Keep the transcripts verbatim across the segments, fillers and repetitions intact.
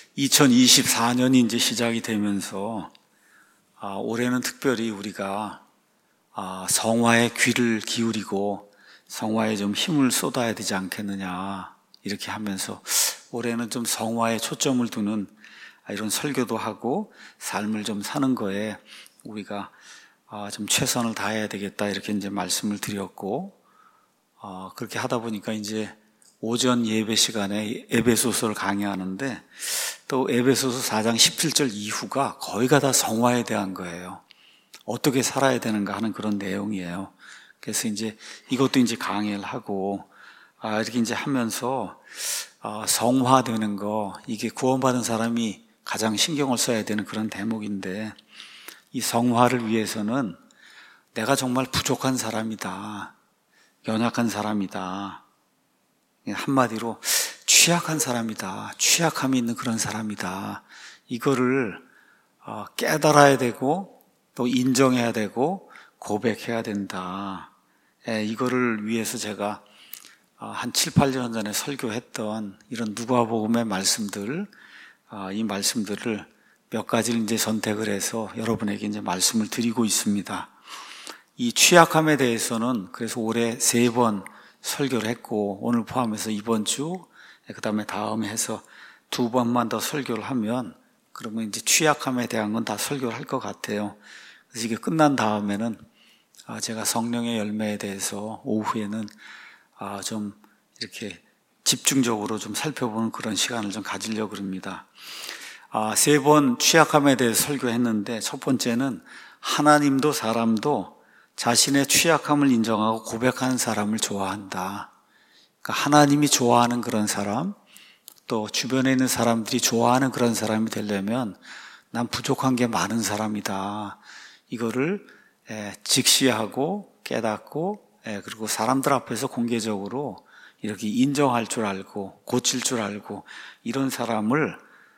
이천이십사 년이 이제 시작이 되면서 아, 올해는 특별히 우리가 아, 성화에 귀를 기울이고 성화에 좀 힘을 쏟아야 되지 않겠느냐 이렇게 하면서 올해는 좀 성화에 초점을 두는 이런 설교도 하고 삶을 좀 사는 거에 우리가 아, 좀 최선을 다해야 되겠다 이렇게 이제 말씀을 드렸고 아, 그렇게 하다 보니까 이제 오전 예배 시간에 에베소서를 강의하는데 또 에베소서 사 장 십칠 절 이후가 거의가 다 성화에 대한 거예요. 어떻게 살아야 되는가 하는 그런 내용이에요. 그래서 이제 이것도 이제 강의를 하고 아, 이렇게 이제 하면서 아, 성화되는 거 이게 구원받은 사람이 가장 신경을 써야 되는 그런 대목인데 이 성화를 위해서는 내가 정말 부족한 사람이다. 연약한 사람이다. 한마디로 취약한 사람이다. 취약함이 있는 그런 사람이다. 이거를 깨달아야 되고 또 인정해야 되고 고백해야 된다. 이거를 위해서 제가 한 칠, 팔 년 전에 설교했던 이런 누가복음의 말씀들, 이 말씀들을 몇 가지를 이제 선택을 해서 여러분에게 이제 말씀을 드리고 있습니다. 이 취약함에 대해서는 그래서 올해 세 번 설교를 했고 오늘 포함해서 이번 주, 그 다음에 다음에 해서 두 번만 더 설교를 하면 그러면 이제 취약함에 대한 건 다 설교를 할 것 같아요. 그래서 이게 끝난 다음에는 제가 성령의 열매에 대해서 오후에는 좀 이렇게 집중적으로 좀 살펴보는 그런 시간을 좀 가지려고 합니다. 세 번 취약함에 대해서 설교했는데 첫 번째는 하나님도 사람도 자신의 취약함을 인정하고 고백하는 사람을 좋아한다. 그러니까 하나님이 좋아하는 그런 사람, 또 주변에 있는 사람들이 좋아하는 그런 사람이 되려면 난 부족한 게 많은 사람이다. 이거를 직시하고 깨닫고 그리고 사람들 앞에서 공개적으로 이렇게 인정할 줄 알고 고칠 줄 알고 이런 사람을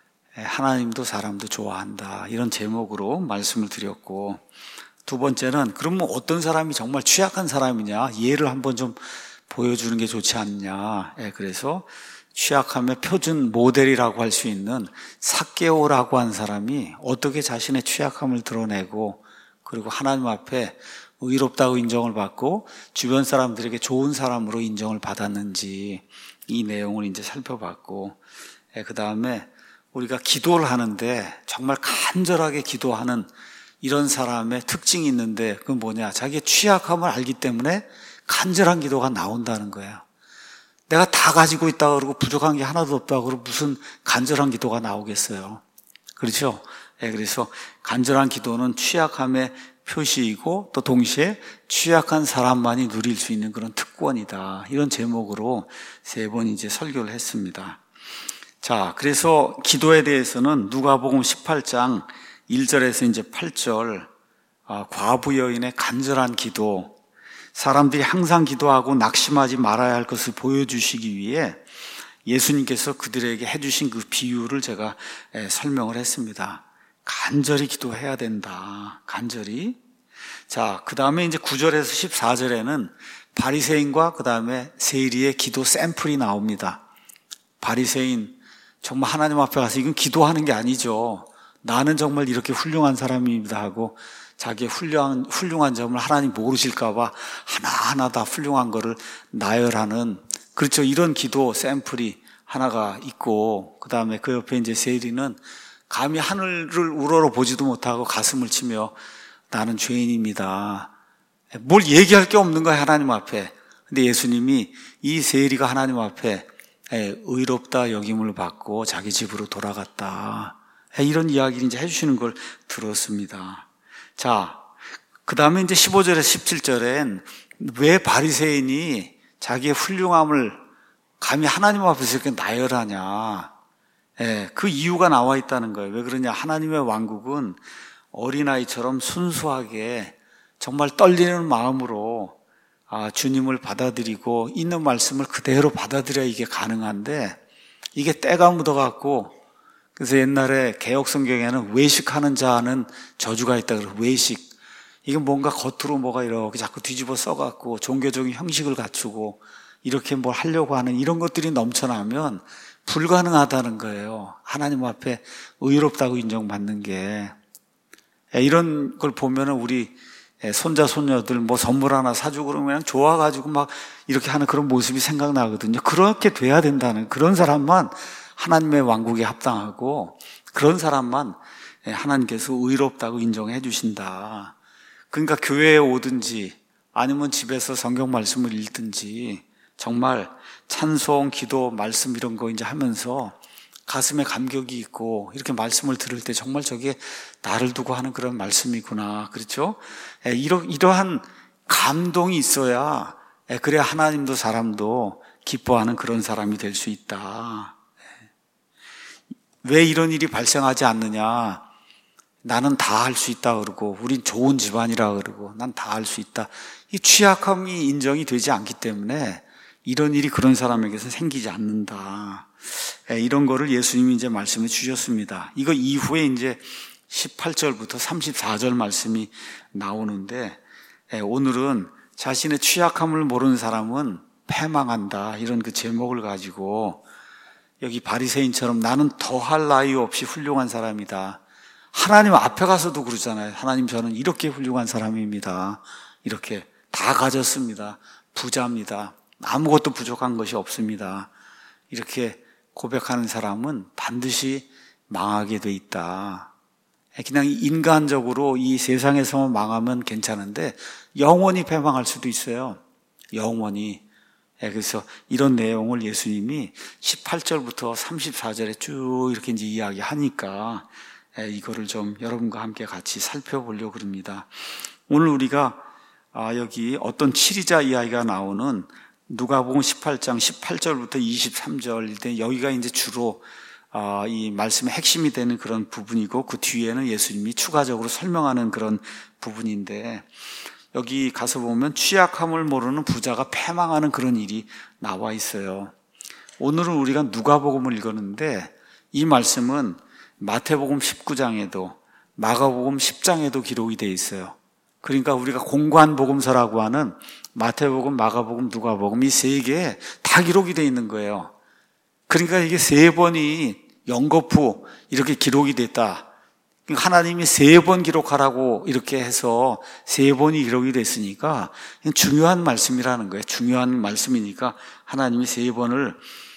하나님도 사람도 좋아한다. 이런 제목으로 말씀을 드렸고 두 번째는 그러면 어떤 사람이 정말 취약한 사람이냐 예를 한번 좀 보여주는 게 좋지 않냐. 그래서 취약함의 표준 모델이라고 할 수 있는 삭개오라고 한 사람이 어떻게 자신의 취약함을 드러내고 그리고 하나님 앞에 의롭다고 인정을 받고 주변 사람들에게 좋은 사람으로 인정을 받았는지 이 내용을 이제 살펴봤고 그 다음에 우리가 기도를 하는데 정말 간절하게 기도하는 이런 사람의 특징이 있는데 그건 뭐냐? 자기의 취약함을 알기 때문에 간절한 기도가 나온다는 거예요. 내가 다 가지고 있다고 그러고 부족한 게 하나도 없다고 그러고 무슨 간절한 기도가 나오겠어요. 그렇죠? 네, 그래서 간절한 기도는 취약함의 표시이고 또 동시에 취약한 사람만이 누릴 수 있는 그런 특권이다. 이런 제목으로 세 번 이제 설교를 했습니다. 자, 그래서 기도에 대해서는 누가복음 십팔 장 일 절에서 이제 팔 절, 아, 과부 여인의 간절한 기도, 사람들이 항상 기도하고 낙심하지 말아야 할 것을 보여주시기 위해 예수님께서 그들에게 해주신 그 비유를 제가 에, 설명을 했습니다. 간절히 기도해야 된다. 간절히. 자, 그 다음에 이제 구 절에서 십사 절에는 바리새인과 그 다음에 세리의 기도 샘플이 나옵니다. 바리새인, 정말 하나님 앞에 가서 이건 기도하는 게 아니죠. 나는 정말 이렇게 훌륭한 사람입니다 하고 자기의 훌륭한, 훌륭한 점을 하나님 모르실까봐 하나하나 다 훌륭한 거를 나열하는, 그렇죠. 이런 기도 샘플이 하나가 있고, 그 다음에 그 옆에 이제 세리는 감히 하늘을 우러러 보지도 못하고 가슴을 치며 나는 죄인입니다. 뭘 얘기할 게 없는 거야, 하나님 앞에. 근데 예수님이 이 세리가 하나님 앞에 의롭다 여김을 받고 자기 집으로 돌아갔다. 이런 이야기를 이제 해주시는 걸 들었습니다. 자, 그 다음에 이제 십오 절에서 십칠 절엔 왜 바리새인이 자기의 훌륭함을 감히 하나님 앞에서 이렇게 나열하냐. 예, 그 이유가 나와 있다는 거예요. 왜 그러냐. 하나님의 왕국은 어린아이처럼 순수하게 정말 떨리는 마음으로 아, 주님을 받아들이고 있는 말씀을 그대로 받아들여야 이게 가능한데 이게 때가 묻어갖고 그래서 옛날에 개역 성경에는 외식하는 자는 저주가 있다 그래서 외식. 이게 뭔가 겉으로 뭐가 이렇게 자꾸 뒤집어 써갖고 종교적인 형식을 갖추고 이렇게 뭘 하려고 하는 이런 것들이 넘쳐나면 불가능하다는 거예요. 하나님 앞에 의롭다고 인정받는 게. 이런 걸 보면은 우리 손자, 손녀들 뭐 선물 하나 사주고 그러면 그냥 좋아가지고 막 이렇게 하는 그런 모습이 생각나거든요. 그렇게 돼야 된다는, 그런 사람만 하나님의 왕국에 합당하고 그런 사람만 하나님께서 의롭다고 인정해 주신다. 그러니까 교회에 오든지 아니면 집에서 성경 말씀을 읽든지 정말 찬송, 기도, 말씀 이런 거 이제 하면서 가슴에 감격이 있고 이렇게 말씀을 들을 때 정말 저게 나를 두고 하는 그런 말씀이구나. 그렇죠? 이러, 이러한 감동이 있어야 그래야 하나님도 사람도 기뻐하는 그런 사람이 될 수 있다. 왜 이런 일이 발생하지 않느냐? 나는 다 할 수 있다 그러고 우린 좋은 집안이라 그러고 난 다 할 수 있다. 이 취약함이 인정이 되지 않기 때문에 이런 일이 그런 사람에게서 생기지 않는다. 이런 거를 예수님이 이제 말씀해 주셨습니다. 이거 이후에 이제 십팔 절부터 삼십사 절 말씀이 나오는데 오늘은 자신의 취약함을 모르는 사람은 패망한다. 이런 그 제목을 가지고 여기 바리새인처럼 나는 더할 나위 없이 훌륭한 사람이다. 하나님 앞에 가서도 그러잖아요. 하나님 저는 이렇게 훌륭한 사람입니다. 이렇게 다 가졌습니다. 부자입니다. 아무것도 부족한 것이 없습니다. 이렇게 고백하는 사람은 반드시 망하게 돼 있다. 그냥 인간적으로 이 세상에서만 망하면 괜찮은데 영원히 패망할 수도 있어요. 영원히. 그래서 이런 내용을 예수님이 십팔 절부터 삼십사 절에 쭉 이렇게 이제 이야기하니까 이거를 좀 여러분과 함께 같이 살펴보려고 합니다. 오늘 우리가 여기 어떤 치리자 이야기가 나오는 누가복음 십팔 장 십팔 절부터 이십삼 절인데 여기가 이제 주로 이 말씀의 핵심이 되는 그런 부분이고 그 뒤에는 예수님이 추가적으로 설명하는 그런 부분인데 여기 가서 보면 취약함을 모르는 부자가 패망하는 그런 일이 나와 있어요. 오늘은 우리가 누가복음을 읽었는데 이 말씀은 마태복음 십구 장에도 마가복음 십 장에도 기록이 되어 있어요. 그러니까 우리가 공관복음서라고 하는 마태복음, 마가복음, 누가복음 이 세 개에 다 기록이 되어 있는 거예요. 그러니까 이게 세 번이 연거푸 이렇게 기록이 됐다. 하나님이 세 번 기록하라고 이렇게 해서 세 번이 기록이 됐으니까 중요한 말씀이라는 거예요. 중요한 말씀이니까 하나님이 세 번을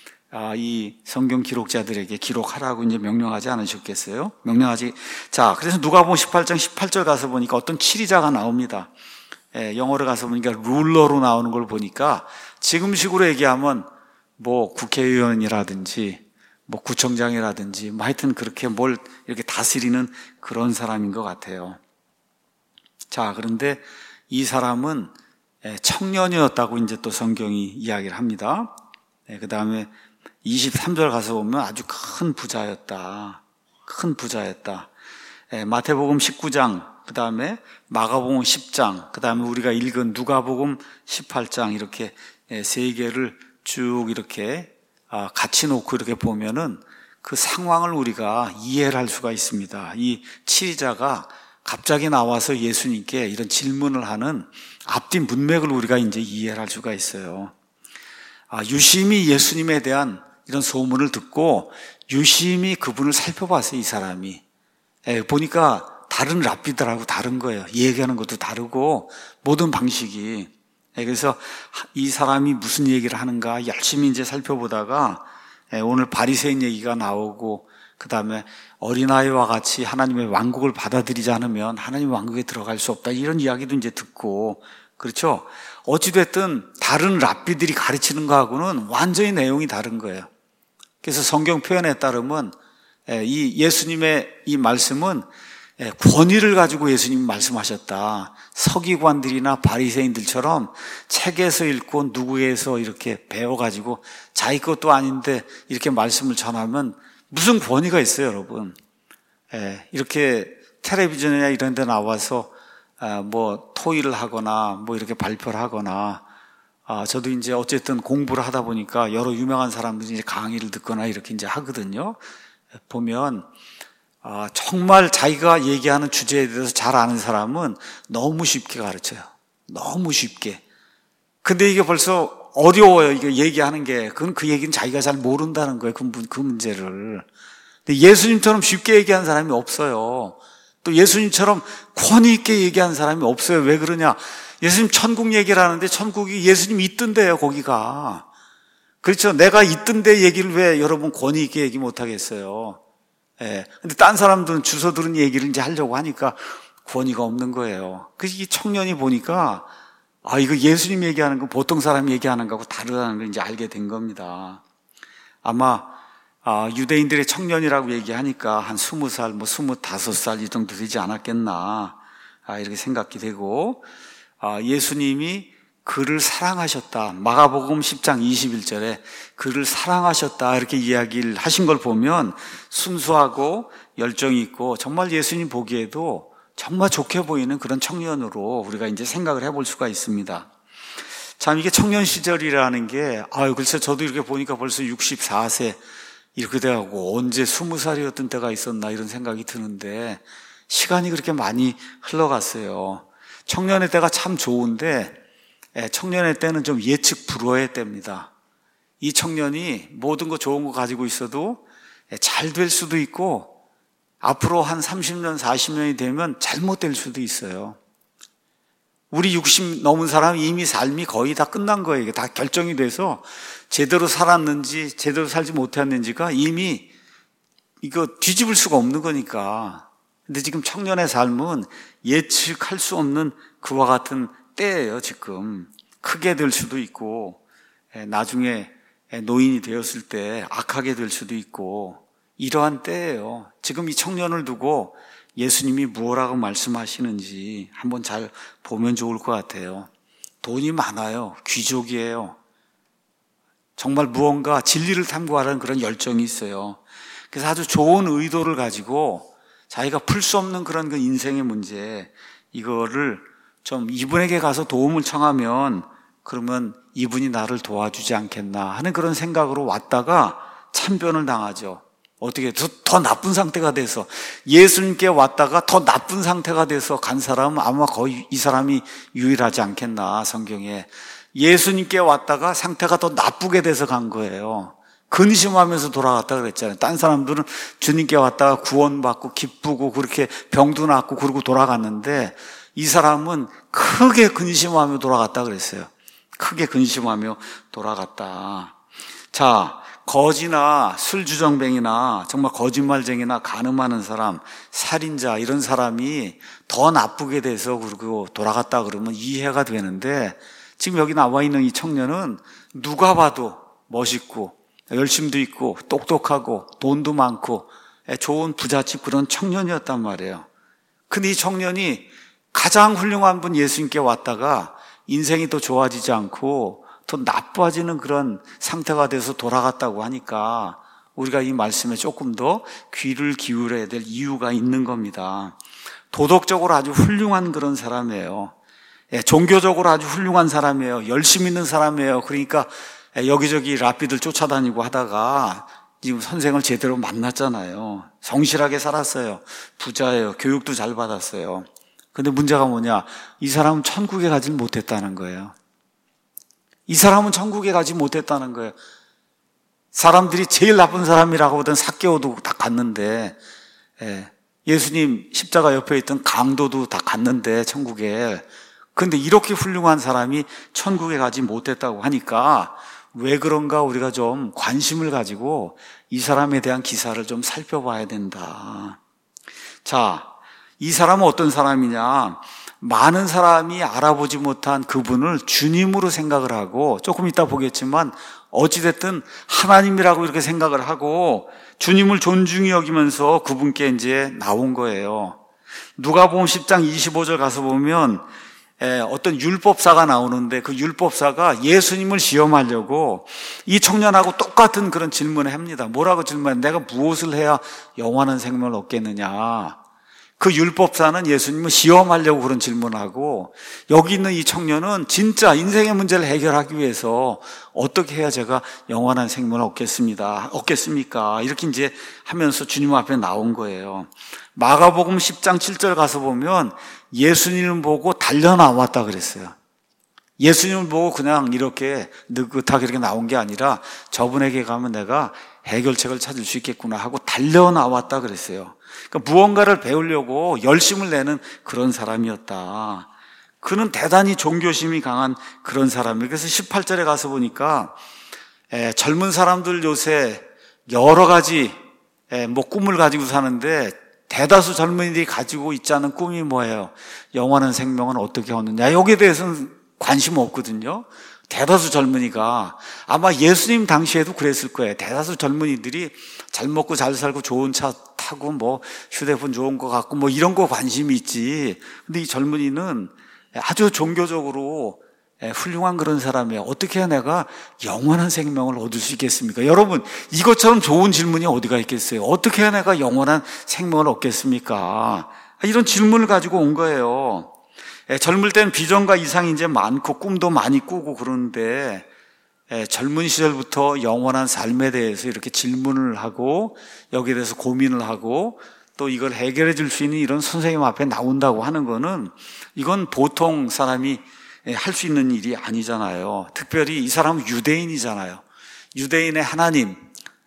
이 성경 기록자들에게 기록하라고 이제 명령하지 않으셨겠어요? 명령하지. 자, 그래서 누가복음 십팔 장 십팔 절 가서 보니까 어떤 치리자가 나옵니다. 예, 영어로 가서 보니까 룰러로 나오는 걸 보니까 지금식으로 얘기하면 뭐 국회의원이라든지 뭐 구청장이라든지 뭐 하여튼 그렇게 뭘 이렇게 다스리는 그런 사람인 것 같아요. 자, 그런데 이 사람은 청년이었다고 이제 또 성경이 이야기를 합니다. 네, 그 다음에 이십삼 절 가서 보면 아주 큰 부자였다. 큰 부자였다. 예, 마태복음 십구 장, 그 다음에 마가복음 십 장, 그 다음에 우리가 읽은 누가복음 십팔 장 이렇게 세 개를 쭉 이렇게 같이 놓고 이렇게 보면은 그 상황을 우리가 이해를 할 수가 있습니다. 이 치리자가 갑자기 나와서 예수님께 이런 질문을 하는 앞뒤 문맥을 우리가 이제 이해를 할 수가 있어요. 아, 유심히 예수님에 대한 이런 소문을 듣고 유심히 그분을 살펴봤어요, 이 사람이. 예, 보니까 다른 랍비들하고 다른 거예요. 얘기하는 것도 다르고 모든 방식이. 예, 그래서 이 사람이 무슨 얘기를 하는가 열심히 이제 살펴보다가 예, 오늘 바리새인 얘기가 나오고 그 다음에 어린아이와 같이 하나님의 왕국을 받아들이지 않으면 하나님의 왕국에 들어갈 수 없다. 이런 이야기도 이제 듣고 그렇죠? 어찌됐든 다른 랍비들이 가르치는 거하고는 완전히 내용이 다른 거예요. 그래서 성경 표현에 따르면 이 예수님의 이 말씀은 권위를 가지고 예수님이 말씀하셨다. 서기관들이나 바리새인들처럼 책에서 읽고 누구에서 이렇게 배워가지고 자기 것도 아닌데 이렇게 말씀을 전하면 무슨 권위가 있어요, 여러분. 이렇게 텔레비전이나 이런 데 나와서 뭐 토의를 하거나 뭐 이렇게 발표를 하거나 아, 저도 이제 어쨌든 공부를 하다 보니까 여러 유명한 사람들이 이제 강의를 듣거나 이렇게 이제 하거든요. 보면, 아, 정말 자기가 얘기하는 주제에 대해서 잘 아는 사람은 너무 쉽게 가르쳐요. 너무 쉽게. 근데 이게 벌써 어려워요. 이거 얘기하는 게. 그건 그 얘기는 자기가 잘 모른다는 거예요. 그, 그 문제를. 근데 예수님처럼 쉽게 얘기한 사람이 없어요. 또 예수님처럼 권위 있게 얘기한 사람이 없어요. 왜 그러냐? 예수님 천국 얘기를 하는데 천국이 예수님 있던데요, 거기가. 그렇죠. 내가 있던데 얘기를 왜 여러분 권위 있게 얘기 못 하겠어요. 예. 근데 딴 사람들은 주워들은 얘기를 이제 하려고 하니까 권위가 없는 거예요. 그래서 이 청년이 보니까 아, 이거 예수님 얘기하는 건 보통 사람 얘기하는 거하고 다르다는 걸 이제 알게 된 겁니다. 아마 아, 유대인들의 청년이라고 얘기하니까 한 스무 살, 뭐 스물다섯 살 이 정도 되지 않았겠나, 아, 이렇게 생각이 되고, 아, 예수님이 그를 사랑하셨다. 마가복음 십 장 이십일 절에 그를 사랑하셨다 이렇게 이야기를 하신 걸 보면 순수하고 열정이 있고 정말 예수님 보기에도 정말 좋게 보이는 그런 청년으로 우리가 이제 생각을 해볼 수가 있습니다. 참 이게 청년 시절이라는 게, 아유, 글쎄 저도 이렇게 보니까 벌써 육십사 세 이렇게 돼가고 언제 스무 살이었던 때가 있었나 이런 생각이 드는데 시간이 그렇게 많이 흘러갔어요. 청년의 때가 참 좋은데 청년의 때는 좀 예측 불허의 때입니다. 이 청년이 모든 거 좋은 거 가지고 있어도 잘 될 수도 있고 앞으로 한 삼십 년, 사십 년이 되면 잘못될 수도 있어요. 우리 육십 넘은 사람이 이미 삶이 거의 다 끝난 거예요. 이게 다 결정이 돼서 제대로 살았는지 제대로 살지 못했는지가 이미 이거 뒤집을 수가 없는 거니까. 근데 지금 청년의 삶은 예측할 수 없는 그와 같은 때예요. 지금 크게 될 수도 있고 나중에 노인이 되었을 때 악하게 될 수도 있고 이러한 때예요. 지금 이 청년을 두고 예수님이 무엇라고 말씀하시는지 한번 잘 보면 좋을 것 같아요. 돈이 많아요. 귀족이에요. 정말 무언가 진리를 탐구하라는 그런 열정이 있어요. 그래서 아주 좋은 의도를 가지고 자기가 풀 수 없는 그런 그 인생의 문제, 이거를 좀 이분에게 가서 도움을 청하면 그러면 이분이 나를 도와주지 않겠나 하는 그런 생각으로 왔다가 참변을 당하죠. 어떻게 더, 더 나쁜 상태가 돼서 예수님께 왔다가 더 나쁜 상태가 돼서 간 사람은 아마 거의 이 사람이 유일하지 않겠나. 성경에 예수님께 왔다가 상태가 더 나쁘게 돼서 간 거예요. 근심하면서 돌아갔다 그랬잖아요. 딴 사람들은 주님께 왔다가 구원받고 기쁘고 그렇게 병도 낫고 그러고 돌아갔는데 이 사람은 크게 근심하며 돌아갔다 그랬어요. 크게 근심하며 돌아갔다. 자, 거지나 술주정뱅이나 정말 거짓말쟁이나 간음하는 사람, 살인자 이런 사람이 더 나쁘게 돼서 그러고 돌아갔다 그러면 이해가 되는데 지금 여기 나와 있는 이 청년은 누가 봐도 멋있고 열심도 있고 똑똑하고 돈도 많고 좋은 부잣집 그런 청년이었단 말이에요. 근데 이 청년이 가장 훌륭한 분 예수님께 왔다가 인생이 더 좋아지지 않고 더 나빠지는 그런 상태가 돼서 돌아갔다고 하니까 우리가 이 말씀에 조금 더 귀를 기울여야 될 이유가 있는 겁니다. 도덕적으로 아주 훌륭한 그런 사람이에요. 예, 종교적으로 아주 훌륭한 사람이에요. 열심 있는 사람이에요. 그러니까 여기저기 랍비들 쫓아다니고 하다가 지금 선생을 제대로 만났잖아요. 성실하게 살았어요. 부자예요. 교육도 잘 받았어요. 근데 문제가 뭐냐? 이 사람은 천국에 가지 못했다는 거예요. 이 사람은 천국에 가지 못했다는 거예요. 사람들이 제일 나쁜 사람이라고 하던 삭개오도 다 갔는데, 예, 예수님 십자가 옆에 있던 강도도 다 갔는데 천국에. 근데 이렇게 훌륭한 사람이 천국에 가지 못했다고 하니까 왜 그런가 우리가 좀 관심을 가지고 이 사람에 대한 기사를 좀 살펴봐야 된다. 자, 이 사람은 어떤 사람이냐? 많은 사람이 알아보지 못한 그분을 주님으로 생각을 하고, 조금 이따 보겠지만 어찌됐든 하나님이라고 이렇게 생각을 하고 주님을 존중히 여기면서 그분께 이제 나온 거예요. 누가복음 십 장 이십오 절 가서 보면 어떤 율법사가 나오는데 그 율법사가 예수님을 시험하려고 이 청년하고 똑같은 그런 질문을 합니다. 뭐라고 질문해? 내가 무엇을 해야 영원한 생명을 얻겠느냐? 그 율법사는 예수님을 시험하려고 그런 질문을 하고, 여기 있는 이 청년은 진짜 인생의 문제를 해결하기 위해서 어떻게 해야 제가 영원한 생명을 얻겠습니다, 얻겠습니까? 이렇게 이제 하면서 주님 앞에 나온 거예요. 마가복음 십 장 칠 절 가서 보면 예수님을 보고 달려 나왔다 그랬어요. 예수님을 보고 그냥 이렇게 느긋하게 이렇게 나온 게 아니라 저분에게 가면 내가 해결책을 찾을 수 있겠구나 하고 달려나왔다 그랬어요. 그러니까 무언가를 배우려고 열심을 내는 그런 사람이었다. 그는 대단히 종교심이 강한 그런 사람이에요. 그래서 십팔 절에 가서 보니까 에, 젊은 사람들 요새 여러 가지 에, 뭐 꿈을 가지고 사는데 대다수 젊은이들이 가지고 있지 않은 꿈이 뭐예요? 영원한 생명은 어떻게 얻느냐. 여기에 대해서는 관심 없거든요. 대다수 젊은이가 아마 예수님 당시에도 그랬을 거예요. 대다수 젊은이들이 잘 먹고 잘 살고 좋은 차 타고 뭐 휴대폰 좋은 거 갖고 뭐 이런 거 관심이 있지. 근데 이 젊은이는 아주 종교적으로 훌륭한 그런 사람이에요. 어떻게 해야 내가 영원한 생명을 얻을 수 있겠습니까? 여러분, 이것처럼 좋은 질문이 어디가 있겠어요? 어떻게 해야 내가 영원한 생명을 얻겠습니까? 이런 질문을 가지고 온 거예요. 젊을 땐 비전과 이상이 이제 많고 꿈도 많이 꾸고 그러는데 젊은 시절부터 영원한 삶에 대해서 이렇게 질문을 하고 여기에 대해서 고민을 하고 또 이걸 해결해 줄 수 있는 이런 선생님 앞에 나온다고 하는 거는 이건 보통 사람이 할 수 있는 일이 아니잖아요. 특별히 이 사람은 유대인이잖아요. 유대인의 하나님,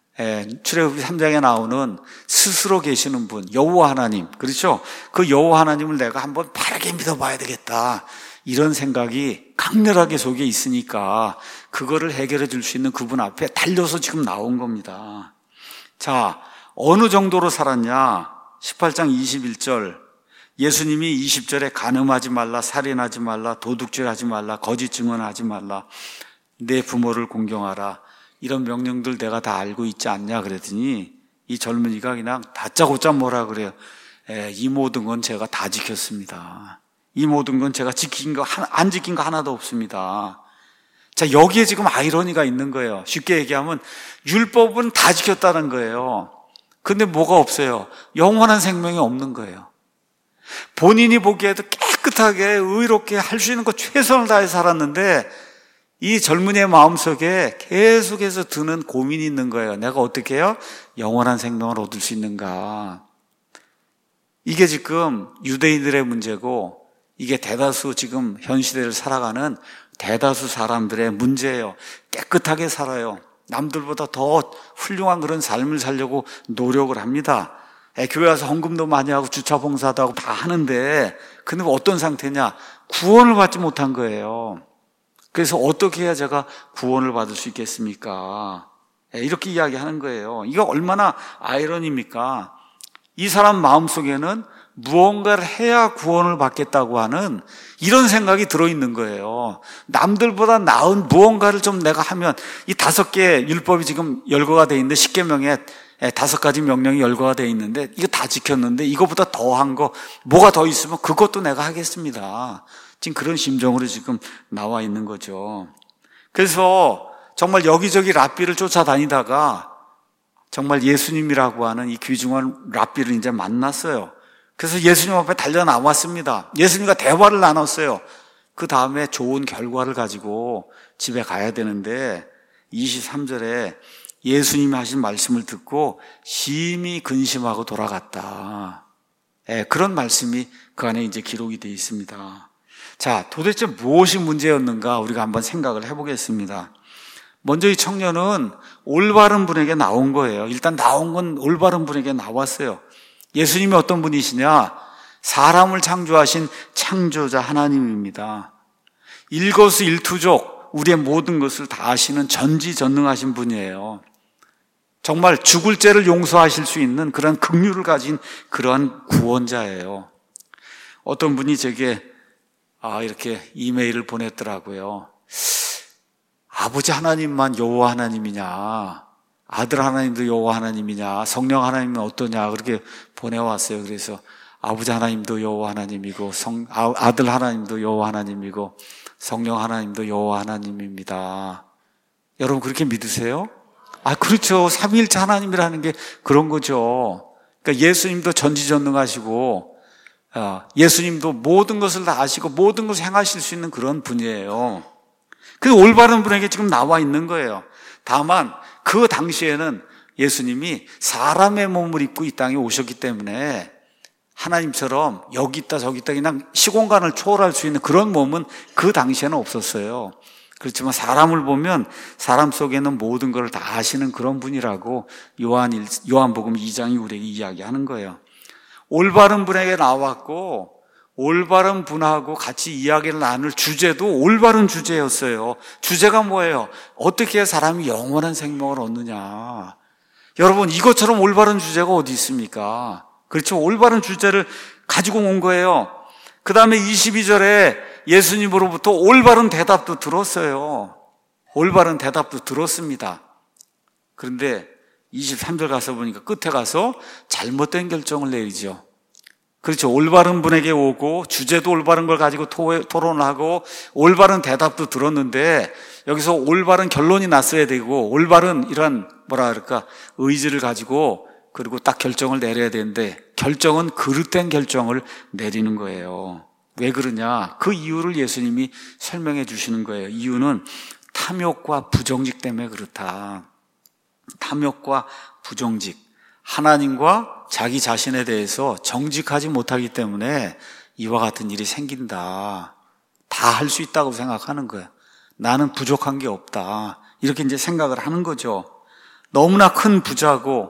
출애굽기 삼 장에 나오는 스스로 계시는 분, 여호와 하나님, 그렇죠? 그 여호와 하나님을 내가 한번 바르게 믿어봐야 되겠다. 이런 생각이 강렬하게 속에 있으니까 그거를 해결해 줄 수 있는 그분 앞에 달려서 지금 나온 겁니다. 자, 어느 정도로 살았냐? 십팔 장 이십일 절, 예수님이 이십 절에 간음하지 말라, 살인하지 말라, 도둑질하지 말라, 거짓 증언하지 말라, 내 부모를 공경하라, 이런 명령들 내가 다 알고 있지 않냐 그랬더니 이 젊은이가 그냥 다짜고짜 뭐라 그래요. 에, 이 모든 건 제가 다 지켰습니다. 이 모든 건 제가 지킨 거, 안 지킨 거 하나도 없습니다. 자, 여기에 지금 아이러니가 있는 거예요. 쉽게 얘기하면 율법은 다 지켰다는 거예요. 근데 뭐가 없어요? 영원한 생명이 없는 거예요. 본인이 보기에도 깨끗하게 의롭게 할 수 있는 거 최선을 다해 살았는데 이 젊은이의 마음속에 계속해서 드는 고민이 있는 거예요. 내가 어떻게 해요? 영원한 생명을 얻을 수 있는가? 이게 지금 유대인들의 문제고 이게 대다수 지금 현 시대를 살아가는 대다수 사람들의 문제예요. 깨끗하게 살아요. 남들보다 더 훌륭한 그런 삶을 살려고 노력을 합니다. 교회 와서 헌금도 많이 하고 주차 봉사도 하고 다 하는데 근데 어떤 상태냐? 구원을 받지 못한 거예요. 그래서 어떻게 해야 제가 구원을 받을 수 있겠습니까? 이렇게 이야기하는 거예요. 이거 얼마나 아이러니입니까? 이 사람 마음속에는 무언가를 해야 구원을 받겠다고 하는 이런 생각이 들어있는 거예요. 남들보다 나은 무언가를 좀 내가 하면 이 다섯 개 율법이 지금 열거가 되어 있는데 십계명에 다섯 가지 명령이 열거가 되어 있는데 이거 다 지켰는데 이거보다 더한 거 뭐가 더 있으면 그것도 내가 하겠습니다. 지금 그런 심정으로 지금 나와 있는 거죠. 그래서 정말 여기저기 랍비를 쫓아다니다가 정말 예수님이라고 하는 이 귀중한 랍비를 이제 만났어요. 그래서 예수님 앞에 달려 나왔습니다. 예수님과 대화를 나눴어요. 그 다음에 좋은 결과를 가지고 집에 가야 되는데 이십삼 절에 예수님이 하신 말씀을 듣고 심히 근심하고 돌아갔다. 예, 그런 말씀이 그 안에 이제 기록이 되어 있습니다. 자, 도대체 무엇이 문제였는가 우리가 한번 생각을 해보겠습니다. 먼저 이 청년은 올바른 분에게 나온 거예요. 일단 나온 건 올바른 분에게 나왔어요. 예수님이 어떤 분이시냐? 사람을 창조하신 창조자 하나님입니다. 일거수일투족 우리의 모든 것을 다 아시는 전지전능하신 분이에요. 정말 죽을 죄를 용서하실 수 있는 그런 긍휼을 가진 그러한 구원자예요. 어떤 분이 제게 아, 이렇게 이메일을 보냈더라고요. 아버지 하나님만 여호와 하나님이냐, 아들 하나님도 여호와 하나님이냐, 성령 하나님은 어떠냐 그렇게 보내왔어요. 그래서 아버지 하나님도 여호와 하나님이고 성, 아, 아들 하나님도 여호와 하나님이고 성령 하나님도 여호와 하나님입니다. 여러분 그렇게 믿으세요? 아, 그렇죠. 삼위일체 하나님이라는 게 그런 거죠. 그러니까 예수님도 전지전능하시고 예수님도 모든 것을 다 아시고 모든 것을 행하실 수 있는 그런 분이에요. 그 올바른 분에게 지금 나와 있는 거예요. 다만 그 당시에는 예수님이 사람의 몸을 입고 이 땅에 오셨기 때문에 하나님처럼 여기 있다 저기 있다 그냥 시공간을 초월할 수 있는 그런 몸은 그 당시에는 없었어요. 그렇지만 사람을 보면 사람 속에는 모든 걸 다 아시는 그런 분이라고 요한 일, 요한복음 이 장이 우리에게 이야기하는 거예요. 올바른 분에게 나왔고 올바른 분하고 같이 이야기를 나눌 주제도 올바른 주제였어요. 주제가 뭐예요? 어떻게 사람이 영원한 생명을 얻느냐. 여러분, 이것처럼 올바른 주제가 어디 있습니까? 그렇죠. 올바른 주제를 가지고 온 거예요. 그 다음에 이십이 절에 예수님으로부터 올바른 대답도 들었어요. 올바른 대답도 들었습니다. 그런데 이십삼 절 가서 보니까 끝에 가서 잘못된 결정을 내리죠. 그렇죠. 올바른 분에게 오고 주제도 올바른 걸 가지고 토론을 하고 올바른 대답도 들었는데 여기서 올바른 결론이 났어야 되고 올바른 이런 뭐라 그럴까 의지를 가지고 그리고 딱 결정을 내려야 되는데 결정은 그릇된 결정을 내리는 거예요. 왜 그러냐? 그 이유를 예수님이 설명해 주시는 거예요. 이유는 탐욕과 부정직 때문에 그렇다. 탐욕과 부정직. 하나님과 자기 자신에 대해서 정직하지 못하기 때문에 이와 같은 일이 생긴다. 다 할 수 있다고 생각하는 거예요. 나는 부족한 게 없다. 이렇게 이제 생각을 하는 거죠. 너무나 큰 부자고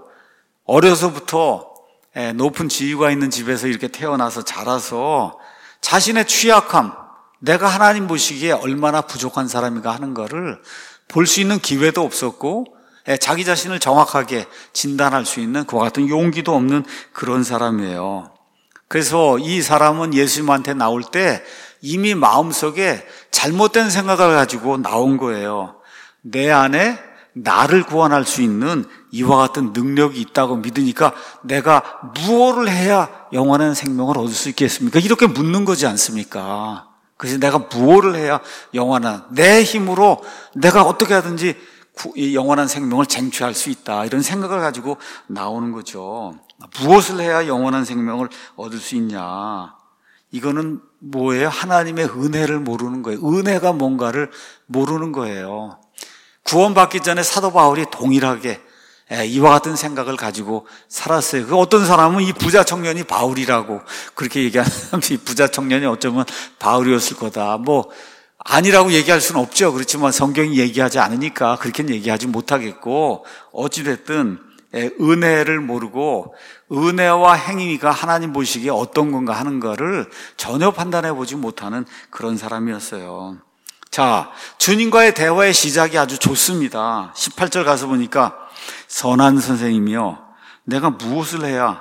어려서부터 높은 지위가 있는 집에서 이렇게 태어나서 자라서 자신의 취약함, 내가 하나님 보시기에 얼마나 부족한 사람인가 하는 거를 볼 수 있는 기회도 없었고 자기 자신을 정확하게 진단할 수 있는 그와 같은 용기도 없는 그런 사람이에요. 그래서 이 사람은 예수님한테 나올 때 이미 마음속에 잘못된 생각을 가지고 나온 거예요. 내 안에 나를 구원할 수 있는 이와 같은 능력이 있다고 믿으니까 내가 무엇을 해야 영원한 생명을 얻을 수 있겠습니까? 이렇게 묻는 거지 않습니까? 그래서 내가 무엇을 해야 영원한, 내 힘으로 내가 어떻게 하든지 이 영원한 생명을 쟁취할 수 있다. 이런 생각을 가지고 나오는 거죠. 무엇을 해야 영원한 생명을 얻을 수 있냐? 이거는 뭐예요? 하나님의 은혜를 모르는 거예요. 은혜가 뭔가를 모르는 거예요. 구원받기 전에 사도 바울이 동일하게 이와 같은 생각을 가지고 살았어요. 그 어떤 사람은 이 부자 청년이 바울이라고 그렇게 얘기하는 사람이 이 부자 청년이 어쩌면 바울이었을 거다. 뭐 아니라고 얘기할 수는 없죠. 그렇지만 성경이 얘기하지 않으니까 그렇게는 얘기하지 못하겠고 어찌됐든 은혜를 모르고 은혜와 행위가 하나님 보시기에 어떤 건가 하는 거를 전혀 판단해 보지 못하는 그런 사람이었어요. 자, 주님과의 대화의 시작이 아주 좋습니다. 십팔 절 가서 보니까 선한 선생님이여 내가 무엇을 해야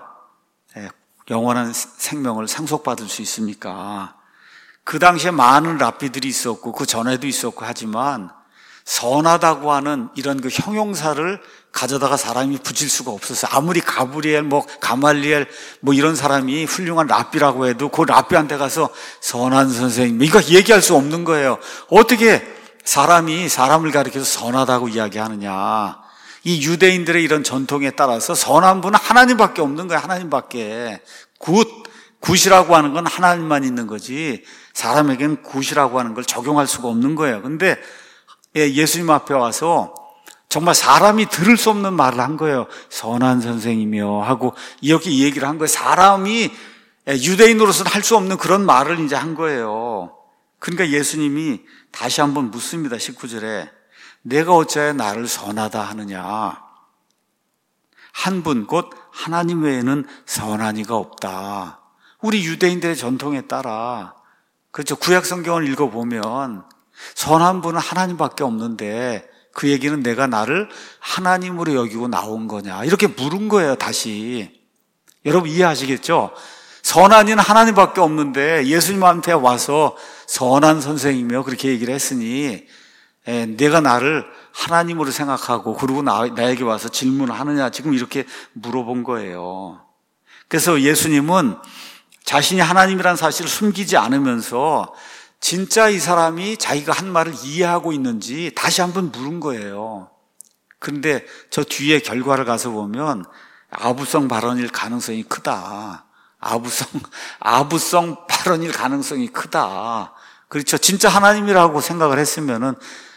영원한 생명을 상속받을 수 있습니까? 그 당시에 많은 랍비들이 있었고 그 전에도 있었고 하지만 선하다고 하는 이런 그 형용사를 가져다가 사람이 붙일 수가 없었어요. 아무리 가브리엘, 뭐 가말리엘 뭐 이런 사람이 훌륭한 랍비라고 해도 그 랍비한테 가서 선한 선생님 이거 얘기할 수 없는 거예요. 어떻게 사람이 사람을 가리켜서 선하다고 이야기하느냐. 이 유대인들의 이런 전통에 따라서 선한 분은 하나님밖에 없는 거예요. 하나님밖에. 굿, 굿이라고 하는 건 하나님만 있는 거지 사람에게는 굿이라고 하는 걸 적용할 수가 없는 거예요. 근데 예수님 앞에 와서 정말 사람이 들을 수 없는 말을 한 거예요. 선한 선생이며 하고 이렇게 얘기를 한 거예요. 사람이 유대인으로서는 할 수 없는 그런 말을 이제 한 거예요. 그러니까 예수님이 다시 한번 묻습니다. 십구 절에 내가 어찌하여 나를 선하다 하느냐. 한 분 곧 하나님 외에는 선한 이가 없다. 우리 유대인들의 전통에 따라 그렇죠. 구약 성경을 읽어보면 선한 분은 하나님밖에 없는데 그 얘기는 내가 나를 하나님으로 여기고 나온 거냐 이렇게 물은 거예요. 다시 여러분 이해하시겠죠? 선한 이는 하나님밖에 없는데 예수님한테 와서 선한 선생이며 그렇게 얘기를 했으니 에, 내가 나를 하나님으로 생각하고 그리고 나, 나에게 와서 질문을 하느냐 지금 이렇게 물어본 거예요. 그래서 예수님은 자신이 하나님이라는 사실을 숨기지 않으면서 진짜 이 사람이 자기가 한 말을 이해하고 있는지 다시 한번 물은 거예요. 그런데 저 뒤에 결과를 가서 보면 아부성 발언일 가능성이 크다. 아부성, 아부성 발언일 가능성이 크다. 그렇죠. 진짜 하나님이라고 생각을 했으면은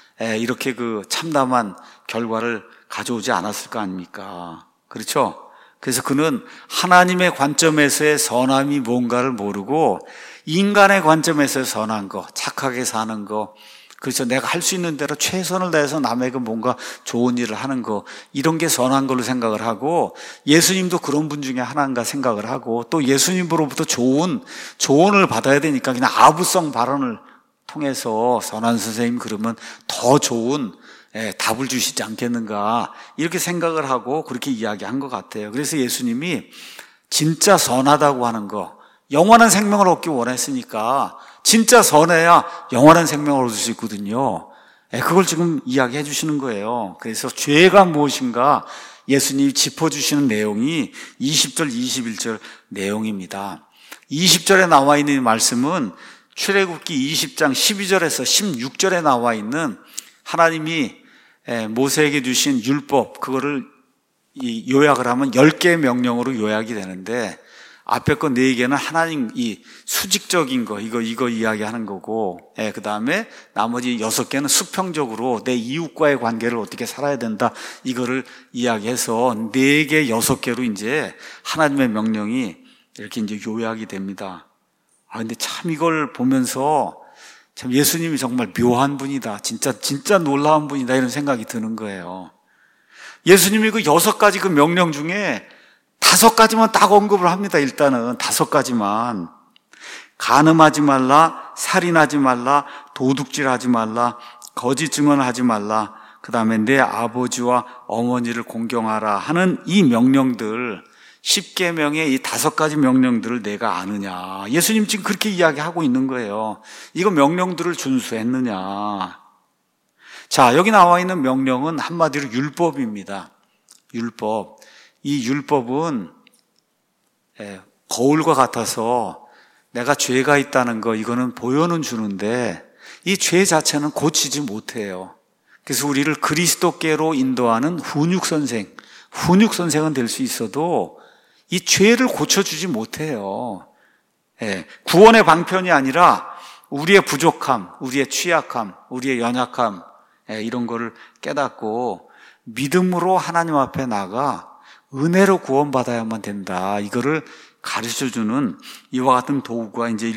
이렇게 그 참담한 결과를 가져오지 않았을 거 아닙니까? 그렇죠. 그래서 그는 하나님의 관점에서의 선함이 뭔가를 모르고 인간의 관점에서의 선한 거, 착하게 사는 거, 그래서 내가 할 수 있는 대로 최선을 다해서 남에게 뭔가 좋은 일을 하는 거, 이런 게 선한 걸로 생각을 하고, 예수님도 그런 분 중에 하나인가 생각을 하고, 또 예수님으로부터 좋은 조언을 받아야 되니까 그냥 아부성 발언을 통해서 선한 선생님 그러면 더 좋은 예, 답을 주시지 않겠는가, 이렇게 생각을 하고 그렇게 이야기한 것 같아요. 그래서 예수님이 진짜 선하다고 하는 거, 영원한 생명을 얻기 원했으니까 진짜 선해야 영원한 생명을 얻을 수 있거든요. 예, 그걸 지금 이야기해 주시는 거예요. 그래서 죄가 무엇인가 예수님이 짚어주시는 내용이 이십 절, 이십일 절 내용입니다. 이십 절에 나와 있는 말씀은 출애굽기 이십 장 십이 절에서 십육 절에 나와 있는 하나님이 모세에게 주신 율법, 그거를 요약을 하면 열 개의 명령으로 요약이 되는데, 앞에 거 네 개는 하나님 이 수직적인 거, 이거 이거 이야기하는 거고, 예, 그 다음에 나머지 여섯 개는 수평적으로 내 이웃과의 관계를 어떻게 살아야 된다, 이거를 이야기해서 네 개, 여섯 개로 이제 하나님의 명령이 이렇게 이제 요약이 됩니다. 아, 근데 참 이걸 보면서 참 예수님이 정말 묘한 분이다, 진짜 진짜 놀라운 분이다, 이런 생각이 드는 거예요. 예수님이 그 여섯 가지 그 명령 중에 다섯 가지만 딱 언급을 합니다. 일단은 다섯 가지만. 간음하지 말라, 살인하지 말라, 도둑질하지 말라, 거짓 증언하지 말라, 그 다음에 내 아버지와 어머니를 공경하라 하는 이 명령들, 십계명의 이 다섯 가지 명령들을 내가 아느냐. 예수님 지금 그렇게 이야기하고 있는 거예요. 이거 명령들을 준수했느냐. 자, 여기 나와 있는 명령은 한마디로 율법입니다. 율법. 이 율법은 거울과 같아서 내가 죄가 있다는 거, 이거는 보여는 주는데 이 죄 자체는 고치지 못해요. 그래서 우리를 그리스도께로 인도하는 훈육선생, 훈육선생은 될 수 있어도 이 죄를 고쳐주지 못해요. 구원의 방편이 아니라 우리의 부족함, 우리의 취약함, 우리의 연약함, 이런 거를 깨닫고 믿음으로 하나님 앞에 나가 은혜로 구원받아야만 된다, 이거를 가르쳐주는 이와 같은 도구가 이제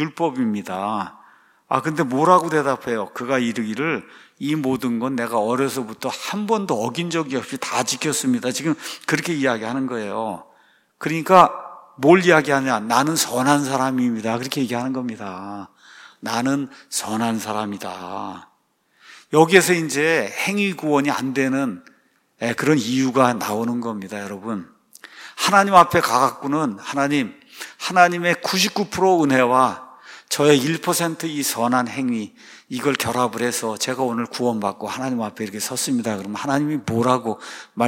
율법입니다. 아, 근데 뭐라고 대답해요? 그가 이르기를 이 모든 건 내가 어려서부터 한 번도 어긴 적이 없이 다 지켰습니다. 지금 그렇게 이야기하는 거예요. 그러니까 뭘 이야기하냐? 나는 선한 사람입니다. 그렇게 얘기하는 겁니다. 나는 선한 사람이다. 여기에서 이제 행위 구원이 안 되는 그런 이유가 나오는 겁니다, 여러분. 하나님 앞에 가갖고는 하나님, 하나님의 구십구 퍼센트 은혜와 저의 일 퍼센트 이 선한 행위, 이걸 결합을 해서 제가 오늘 구원받고 하나님 앞에 이렇게 섰습니다. 그러면 하나님이 뭐라고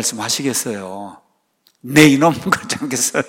말씀하시겠어요? 내 이놈 그러지 않겠어요?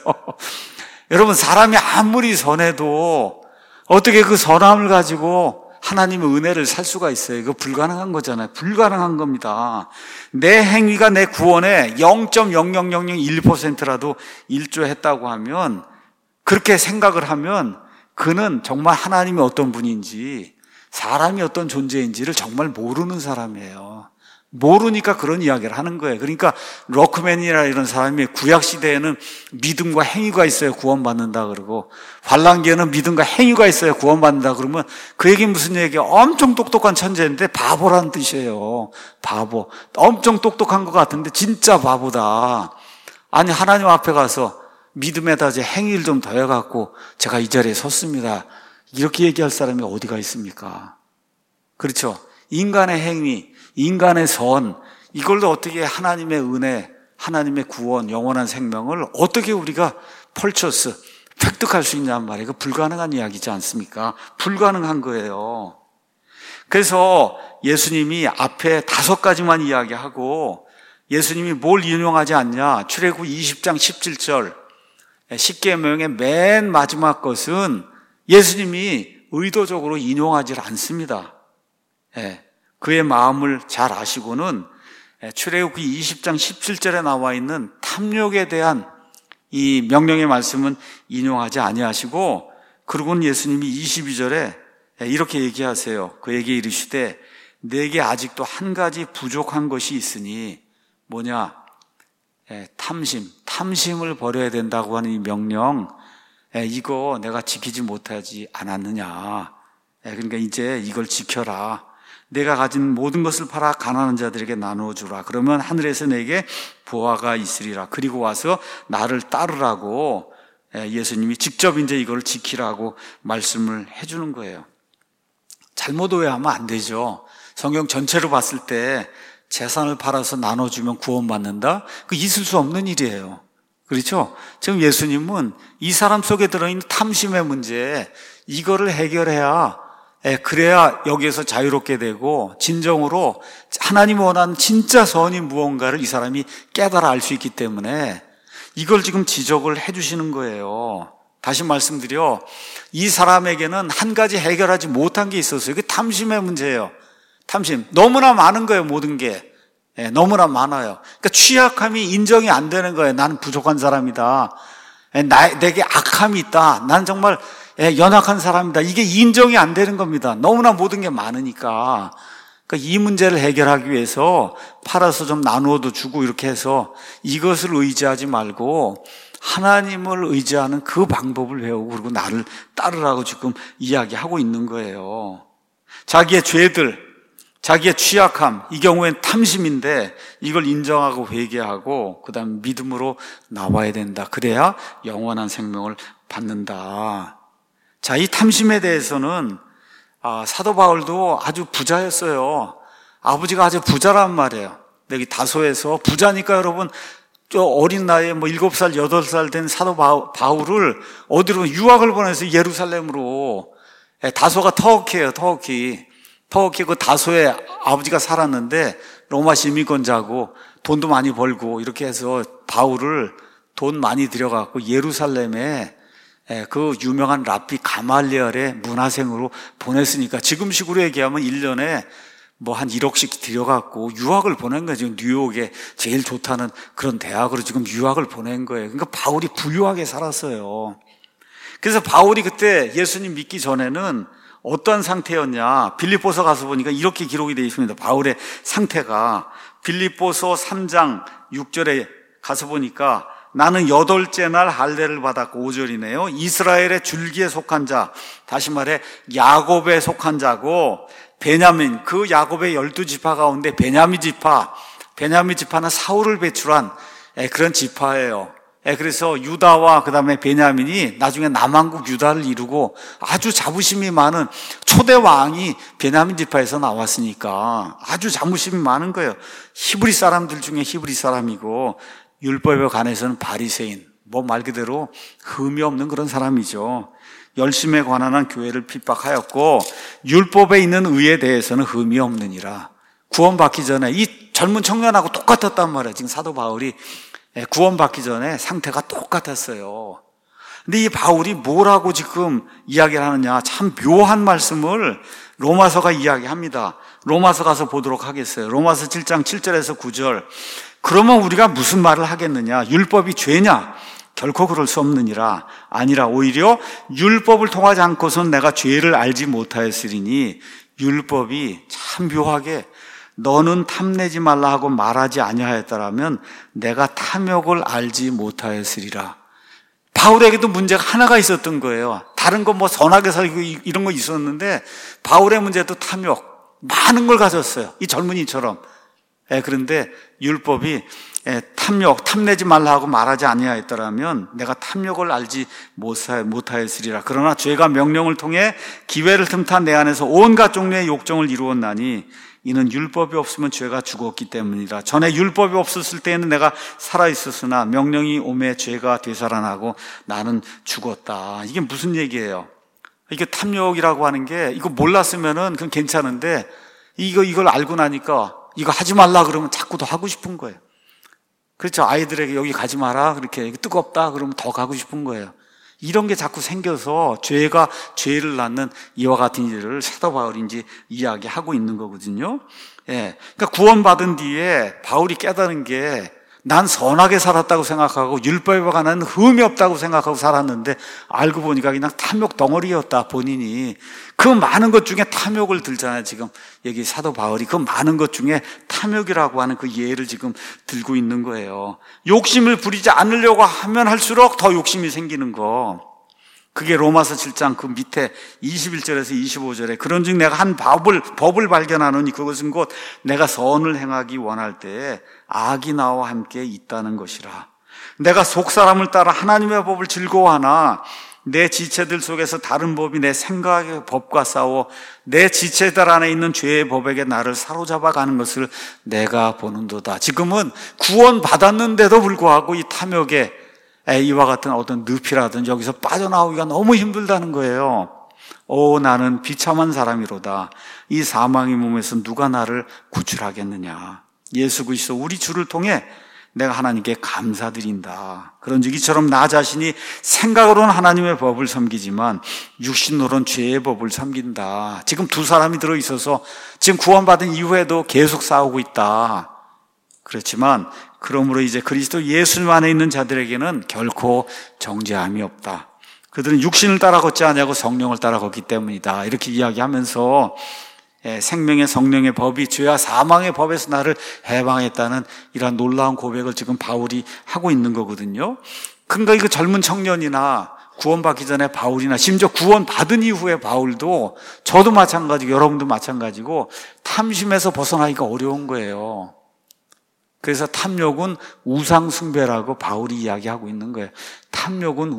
여러분, 사람이 아무리 선해도 어떻게 그 선함을 가지고 하나님의 은혜를 살 수가 있어요? 이거 불가능한 거잖아요. 불가능한 겁니다. 내 행위가 내 구원에 영 점 영영영영일 퍼센트라도 일조했다고 하면, 그렇게 생각을 하면 그는 정말 하나님이 어떤 분인지, 사람이 어떤 존재인지를 정말 모르는 사람이에요. 모르니까 그런 이야기를 하는 거예요. 그러니까 럭크맨이라 이런 사람이 구약시대에는 믿음과 행위가 있어야 구원받는다 그러고, 환란기에는 믿음과 행위가 있어야 구원받는다 그러면 그 얘기 무슨 얘기예요? 엄청 똑똑한 천재인데 바보라는 뜻이에요. 바보. 엄청 똑똑한 것 같은데 진짜 바보다. 아니, 하나님 앞에 가서 믿음에다 이제 행위를 좀 더해갖고 제가 이 자리에 섰습니다, 이렇게 얘기할 사람이 어디가 있습니까? 그렇죠? 인간의 행위, 인간의 선, 이걸로 어떻게 하나님의 은혜, 하나님의 구원, 영원한 생명을 어떻게 우리가 펼쳐서 획득할 수 있냐는 말이에요. 이거 불가능한 이야기지 않습니까? 불가능한 거예요. 그래서 예수님이 앞에 다섯 가지만 이야기하고, 예수님이 뭘 인용하지 않냐? 출애굽 이십 장 십칠 절, 십계명의 맨 마지막 것은 예수님이 의도적으로 인용하지 않습니다. 예. 그의 마음을 잘 아시고는 출애굽기 이십 장 십칠 절에 나와 있는 탐욕에 대한 이 명령의 말씀은 인용하지 아니하시고, 그러고는 예수님이 이십이 절에 이렇게 얘기하세요. 그에게 이르시되 내게 아직도 한 가지 부족한 것이 있으니 뭐냐? 탐심, 탐심을 버려야 된다고 하는 이 명령, 이거 내가 지키지 못하지 않았느냐. 그러니까 이제 이걸 지켜라. 내가 가진 모든 것을 팔아 가난한 자들에게 나누어 주라. 그러면 하늘에서 내게 보화가 있으리라. 그리고 와서 나를 따르라고 예수님이 직접 이제 이걸 지키라고 말씀을 해주는 거예요. 잘못 오해하면 안 되죠. 성경 전체로 봤을 때 재산을 팔아서 나눠주면 구원받는다? 그 있을 수 없는 일이에요. 그렇죠? 지금 예수님은 이 사람 속에 들어있는 탐심의 문제, 이거를 해결해야, 그래야 여기에서 자유롭게 되고 진정으로 하나님이 원하는 진짜 선이 무언가를 이 사람이 깨달아 알 수 있기 때문에 이걸 지금 지적을 해주시는 거예요. 다시 말씀드려, 이 사람에게는 한 가지 해결하지 못한 게 있었어요. 이게 탐심의 문제예요. 탐심. 너무나 많은 거예요, 모든 게. 예, 너무나 많아요. 그러니까 취약함이 인정이 안 되는 거예요. 나는 부족한 사람이다. 예, 나, 내게 악함이 있다. 나는 정말 예, 연약한 사람이다. 이게 인정이 안 되는 겁니다. 너무나 모든 게 많으니까. 그러니까 이 문제를 해결하기 위해서 팔아서 좀 나누어도 주고 이렇게 해서 이것을 의지하지 말고 하나님을 의지하는 그 방법을 배우고 그리고 나를 따르라고 지금 이야기하고 있는 거예요. 자기의 죄들, 자기의 취약함, 이 경우엔 탐심인데 이걸 인정하고 회개하고 그 다음에 믿음으로 나와야 된다. 그래야 영원한 생명을 받는다. 자, 이 탐심에 대해서는 아, 사도 바울도 아주 부자였어요. 아버지가 아주 부자란 말이에요. 여기 다소에서 부자니까 여러분 저 어린 나이에 뭐 일곱 살, 여덟 살 된 사도 바울을 어디로 유학을 보내서 예루살렘으로. 다소가 터키예요, 터키. 터키 그 다소에 아버지가 살았는데 로마 시민권자고 돈도 많이 벌고 이렇게 해서 바울을 돈 많이 들여갖고 예루살렘에 그 유명한 랍비 가말리엘의 문화생으로 보냈으니까 지금식으로 얘기하면 일 년에 뭐 한 일억씩 들여갖고 유학을 보낸 거예요. 지금 뉴욕에 제일 좋다는 그런 대학으로 지금 유학을 보낸 거예요. 그러니까 바울이 부유하게 살았어요. 그래서 바울이 그때 예수님 믿기 전에는 어떤 상태였냐? 빌립보서 가서 보니까 이렇게 기록이 되어 있습니다. 바울의 상태가 빌립보서 삼 장 육 절에 가서 보니까 나는 여덟째 날 할례를 받았고 오 절이네요. 이스라엘의 줄기에 속한 자, 다시 말해 야곱에 속한 자고 베냐민, 그 야곱의 열두 지파 가운데 베냐민 지파, 베냐민 지파는 사울을 배출한 그런 지파예요. 그래서 유다와 그 다음에 베냐민이 나중에 남왕국 유다를 이루고 아주 자부심이 많은 초대 왕이 베냐민 지파에서 나왔으니까 아주 자부심이 많은 거예요. 히브리 사람들 중에 히브리 사람이고 율법에 관해서는 바리새인, 뭐 말 그대로 흠이 없는 그런 사람이죠. 열심에 관한 한 교회를 핍박하였고 율법에 있는 의에 대해서는 흠이 없느니라. 구원받기 전에 이 젊은 청년하고 똑같았단 말이에요. 지금 사도 바울이 구원받기 전에 상태가 똑같았어요. 근데 이 바울이 뭐라고 지금 이야기를 하느냐, 참 묘한 말씀을 로마서가 이야기합니다. 로마서 가서 보도록 하겠어요. 로마서 칠 장 칠 절에서 구 절. 그러면 우리가 무슨 말을 하겠느냐? 율법이 죄냐? 결코 그럴 수 없느니라. 아니라 오히려 율법을 통하지 않고선 내가 죄를 알지 못하였으리니 율법이 참 묘하게 너는 탐내지 말라 하고 말하지 아니하였더라면 내가 탐욕을 알지 못하였으리라. 바울에게도 문제가 하나가 있었던 거예요. 다른 거 뭐 선하게 살고 이런 거 있었는데 바울의 문제도 탐욕, 많은 걸 가졌어요. 이 젊은이처럼. 예, 그런데 율법이 예, 탐욕, 탐내지 말라 하고 말하지 아니하였더라면 내가 탐욕을 알지 못하였으리라. 그러나 죄가 명령을 통해 기회를 틈탄 내 안에서 온갖 종류의 욕정을 이루었나니 이는 율법이 없으면 죄가 죽었기 때문이라. 전에 율법이 없었을 때에는 내가 살아있었으나 명령이 오매 죄가 되살아나고 나는 죽었다. 이게 무슨 얘기예요? 이게 탐욕이라고 하는 게 이거 몰랐으면은 그건 괜찮은데 이거 이걸 알고 나니까 이거 하지 말라 그러면 자꾸 더 하고 싶은 거예요. 그렇죠. 아이들에게 여기 가지 마라 그렇게 뜨겁다 그러면 더 가고 싶은 거예요. 이런 게 자꾸 생겨서 죄가 죄를 낳는 이와 같은 일을 사도 바울이 이제 이야기하고 있는 거거든요. 예. 그러니까 구원받은 뒤에 바울이 깨달은 게 난 선하게 살았다고 생각하고 율법에 관한 흠이 없다고 생각하고 살았는데 알고 보니까 그냥 탐욕 덩어리였다. 본인이 그 많은 것 중에 탐욕을 들잖아요. 지금 여기 사도 바울이 그 많은 것 중에 탐욕이라고 하는 그 예를 지금 들고 있는 거예요. 욕심을 부리지 않으려고 하면 할수록 더 욕심이 생기는 거. 그게 로마서 칠 장 그 밑에 이십일 절에서 이십오 절에 그런즉 내가 한 법을, 법을 발견하노니 그것은 곧 내가 선을 행하기 원할 때에 악이 나와 함께 있다는 것이라. 내가 속사람을 따라 하나님의 법을 즐거워하나 내 지체들 속에서 다른 법이 내 생각의 법과 싸워 내 지체들 안에 있는 죄의 법에게 나를 사로잡아 가는 것을 내가 보는도다. 지금은 구원 받았는데도 불구하고 이 탐욕에 이와 같은 어떤 늪이라든지 여기서 빠져나오기가 너무 힘들다는 거예요. 오, 나는 비참한 사람이로다. 이 사망의 몸에서 누가 나를 구출하겠느냐. 예수 그리스도 우리 주를 통해 내가 하나님께 감사드린다. 그런즉 이처럼 나 자신이 생각으로는 하나님의 법을 섬기지만 육신으로는 죄의 법을 섬긴다. 지금 두 사람이 들어있어서 지금 구원받은 이후에도 계속 싸우고 있다. 그렇지만 그러므로 이제 그리스도 예수님 안에 있는 자들에게는 결코 정죄함이 없다. 그들은 육신을 따라 걷지 아니하고 성령을 따라 걷기 때문이다. 이렇게 이야기하면서 생명의 성령의 법이 죄와 사망의 법에서 나를 해방했다는 이러한 놀라운 고백을 지금 바울이 하고 있는 거거든요. 그러니까 이거 젊은 청년이나 구원받기 전에 바울이나 심지어 구원받은 이후에 바울도 저도 마찬가지고 여러분도 마찬가지고 탐심에서 벗어나기가 어려운 거예요. 그래서 탐욕은 우상숭배라고 바울이 이야기하고 있는 거예요. 탐욕은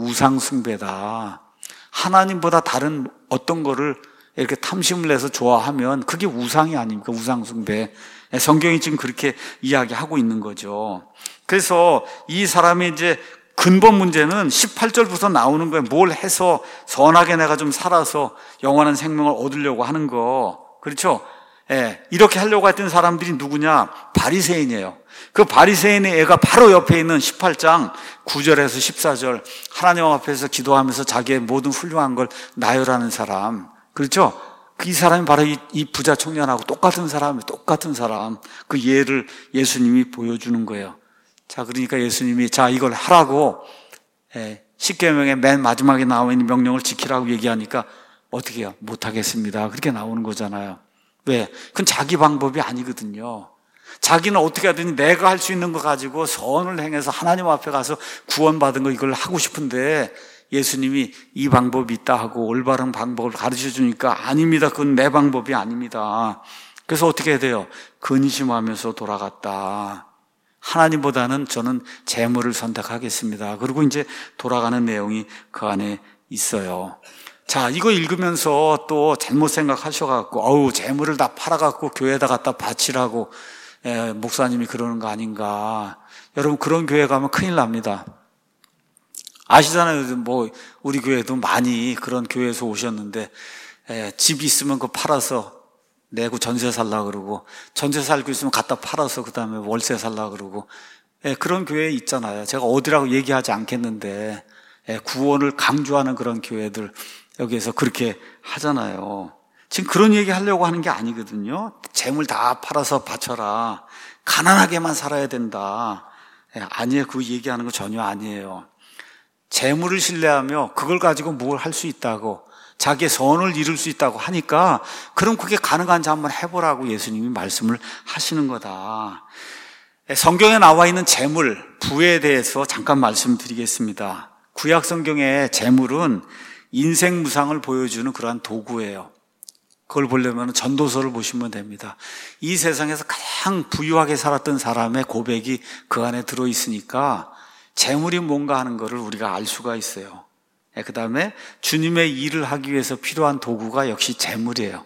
우상숭배다. 하나님보다 다른 어떤 거를 이렇게 탐심을 내서 좋아하면 그게 우상이 아닙니까? 우상숭배. 성경이 지금 그렇게 이야기하고 있는 거죠. 그래서 이 사람이 이제 근본 문제는 십팔 절부터 나오는 거예요. 뭘 해서 선하게 내가 좀 살아서 영원한 생명을 얻으려고 하는 거. 그렇죠? 예, 이렇게 하려고 했던 사람들이 누구냐? 바리새인이에요. 그 바리새인의 애가 바로 옆에 있는 십팔 장 구 절에서 십사 절 하나님 앞에서 기도하면서 자기의 모든 훌륭한 걸 나열하는 사람. 그렇죠? 이 사람이 바로 이, 이 부자 청년하고 똑같은 사람이에요. 똑같은 사람. 그 예를 예수님이 보여주는 거예요. 자, 그러니까 예수님이 자, 이걸 하라고 예, 십계명의 맨 마지막에 나와 있는 명령을 지키라고 얘기하니까 어떻게 해요? 못하겠습니다. 그렇게 나오는 거잖아요. 왜? 그건 자기 방법이 아니거든요. 자기는 어떻게 하든지 내가 할 수 있는 거 가지고 선을 행해서 하나님 앞에 가서 구원받은 거 이걸 하고 싶은데 예수님이 이 방법이 있다 하고 올바른 방법을 가르쳐 주니까 아닙니다. 그건 내 방법이 아닙니다. 그래서 어떻게 해야 돼요? 근심하면서 돌아갔다. 하나님보다는 저는 재물을 선택하겠습니다. 그리고 이제 돌아가는 내용이 그 안에 있어요. 자, 이거 읽으면서 또 잘못 생각하셔갖고, 어우, 재물을 다 팔아갖고 교회에다 갖다 바치라고, 예, 목사님이 그러는 거 아닌가. 여러분, 그런 교회 가면 큰일 납니다. 아시잖아요. 뭐, 우리 교회도 많이 그런 교회에서 오셨는데, 예, 집 있으면 그거 팔아서 내고 전세 살라 그러고, 전세 살고 있으면 갖다 팔아서 그 다음에 월세 살라 그러고, 예, 그런 교회 있잖아요. 제가 어디라고 얘기하지 않겠는데, 예, 구원을 강조하는 그런 교회들, 여기에서 그렇게 하잖아요. 지금 그런 얘기 하려고 하는 게 아니거든요. 재물 다 팔아서 바쳐라. 가난하게만 살아야 된다. 예, 아니에요. 그 얘기하는 거 전혀 아니에요. 재물을 신뢰하며 그걸 가지고 뭘 할 수 있다고 자기의 선을 이룰 수 있다고 하니까 그럼 그게 가능한지 한번 해보라고 예수님이 말씀을 하시는 거다. 성경에 나와 있는 재물, 부에 대해서 잠깐 말씀드리겠습니다. 구약 성경의 재물은 인생 무상을 보여주는 그러한 도구예요. 그걸 보려면 전도서를 보시면 됩니다. 이 세상에서 가장 부유하게 살았던 사람의 고백이 그 안에 들어있으니까 재물이 뭔가 하는 것을 우리가 알 수가 있어요. 그 다음에 주님의 일을 하기 위해서 필요한 도구가 역시 재물이에요.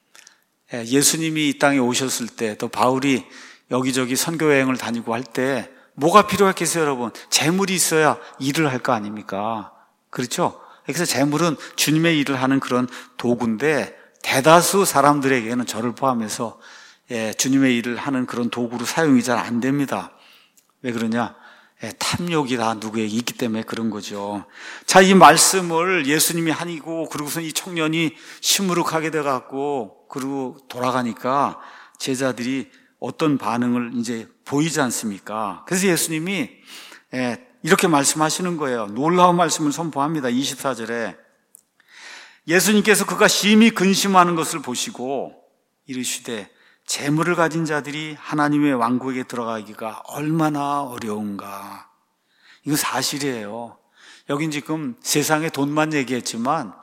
예수님이 이 땅에 오셨을 때 또 바울이 여기저기 선교 여행을 다니고 할 때 뭐가 필요했겠어요, 여러분? 재물이 있어야 일을 할 거 아닙니까? 그렇죠? 그래서 재물은 주님의 일을 하는 그런 도구인데 대다수 사람들에게는 저를 포함해서 예, 주님의 일을 하는 그런 도구로 사용이 잘 안 됩니다. 왜 그러냐? 예, 탐욕이 다 누구에게 있기 때문에 그런 거죠. 자, 이 말씀을 예수님이 하니고 그러고서 이 청년이 시무룩하게 돼갖고 그리고 돌아가니까 제자들이 어떤 반응을 이제 보이지 않습니까? 그래서 예수님이 이렇게 말씀하시는 거예요. 놀라운 말씀을 선포합니다. 이십사 절에 예수님께서 그가 심히 근심하는 것을 보시고 이르시되 재물을 가진 자들이 하나님의 왕국에 들어가기가 얼마나 어려운가. 이거 사실이에요. 여긴 지금 세상에 돈만 얘기했지만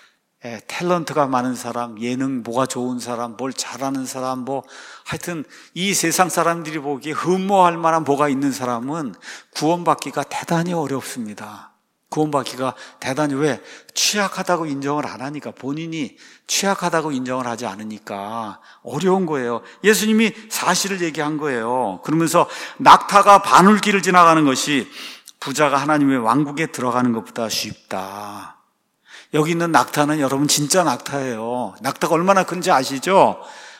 예, 탤런트가 많은 사람, 예능 뭐가 좋은 사람, 뭘 잘하는 사람, 뭐 하여튼 이 세상 사람들이 보기에 흠모할 만한 뭐가 있는 사람은 구원받기가 대단히 어렵습니다. 구원받기가 대단히 왜? 취약하다고 인정을 안 하니까, 본인이 취약하다고 인정을 하지 않으니까 어려운 거예요. 예수님이 사실을 얘기한 거예요. 그러면서 낙타가 바늘길을 지나가는 것이 부자가 하나님의 왕국에 들어가는 것보다 쉽다. 여기 있는 낙타는 여러분 진짜 낙타예요. 낙타가 얼마나 큰지 아시죠?